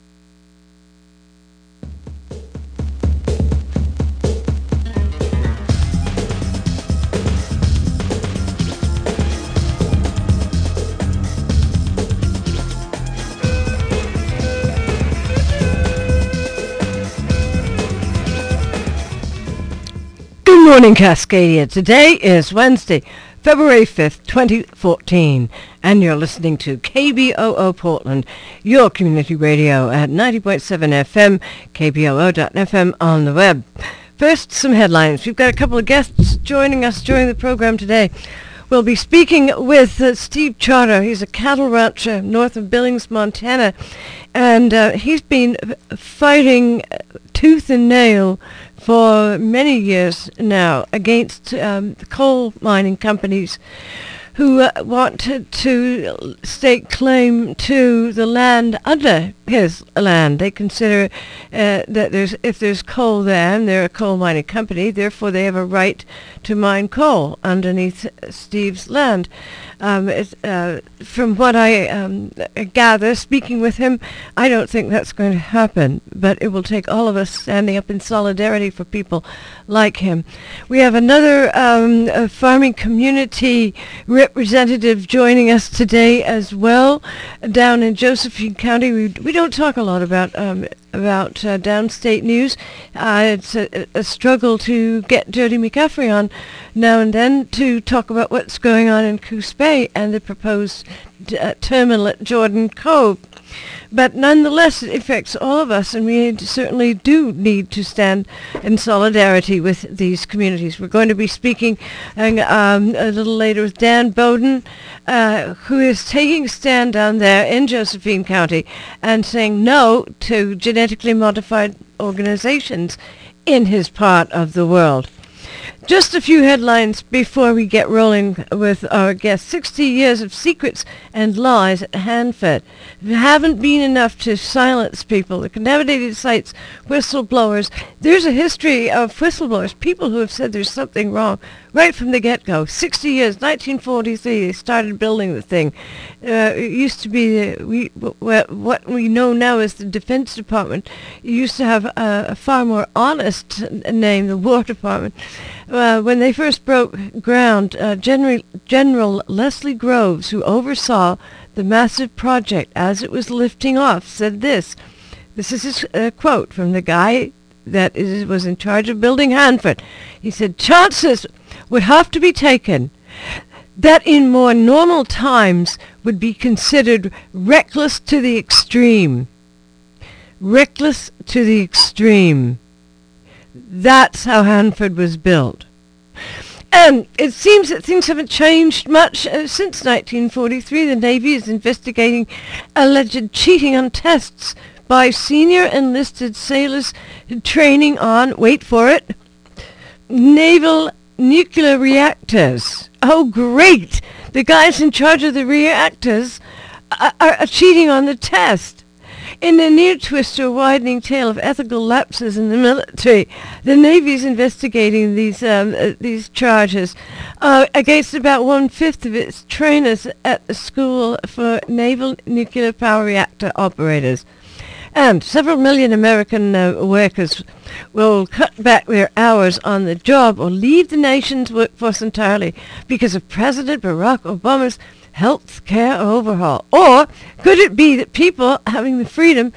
Good morning, Cascadia. Today is Wednesday, February fifth, twenty fourteen, and you're listening to K B O O Portland, your community radio at ninety point seven F M, K B O O dot F M on the web. First, some headlines. We've got a couple of guests joining us during the program today. We'll be speaking with uh, Steve Charter. He's a cattle rancher north of Billings, Montana, and uh, he's been f- fighting tooth and nail for many years now against um, the coal mining companies who uh, want to, to stake claim to the land under his land. They consider uh, that there's if there's coal there, and they're a coal mining company, therefore they have a right to mine coal underneath Steve's land. Um, it's, uh, from what I um, gather, speaking with him, I don't think that's going to happen, but it will take all of us standing up in solidarity for people like him. We have another um, a farming community representative joining us today as well, down in Josephine County. We, we don't talk a lot about um, about uh, downstate news. Uh, it's a, a struggle to get Jody McCaffrey on now and then to talk about what's going on in Coos Bay and the proposed uh, terminal at Jordan Cove. But nonetheless, it affects all of us, and we certainly do need to stand in solidarity with these communities. We're going to be speaking um, a little later with Dan Bowden, uh, who is taking a stand down there in Josephine County and saying no to genetically modified organizations in his part of the world. Just a few headlines before we get rolling with our guest. sixty years of secrets and lies at Hanford. It haven't been enough to silence people. The contaminated sites, whistleblowers. There's a history of whistleblowers, people who have said there's something wrong right from the get-go. sixty years, nineteen forty-three, they started building the thing. Uh, it used to be, uh, we what, what we know now as the Defense Department. It used to have a, a far more honest name, the War Department. Uh, when they first broke ground, uh, General, General Leslie Groves, who oversaw the massive project as it was lifting off, said this. This is a uh, quote from the guy that is, was in charge of building Hanford. He said, chances would have to be taken that in more normal times would be considered reckless to the extreme. Reckless to the extreme. That's how Hanford was built. And it seems that things haven't changed much uh, since nineteen forty-three. The Navy is investigating alleged cheating on tests by senior enlisted sailors training on, wait for it, naval nuclear reactors. Oh, great! The guys in charge of the reactors are, are cheating on the test. In a near-twister widening tale of ethical lapses in the military, the Navy is investigating these um, uh, these charges uh, against about one-fifth of its trainers at the School for Naval Nuclear Power Reactor Operators. And several million American uh, workers will cut back their hours on the job or leave the nation's workforce entirely because of President Barack Obama's health care overhaul. Or could it be that people having the freedom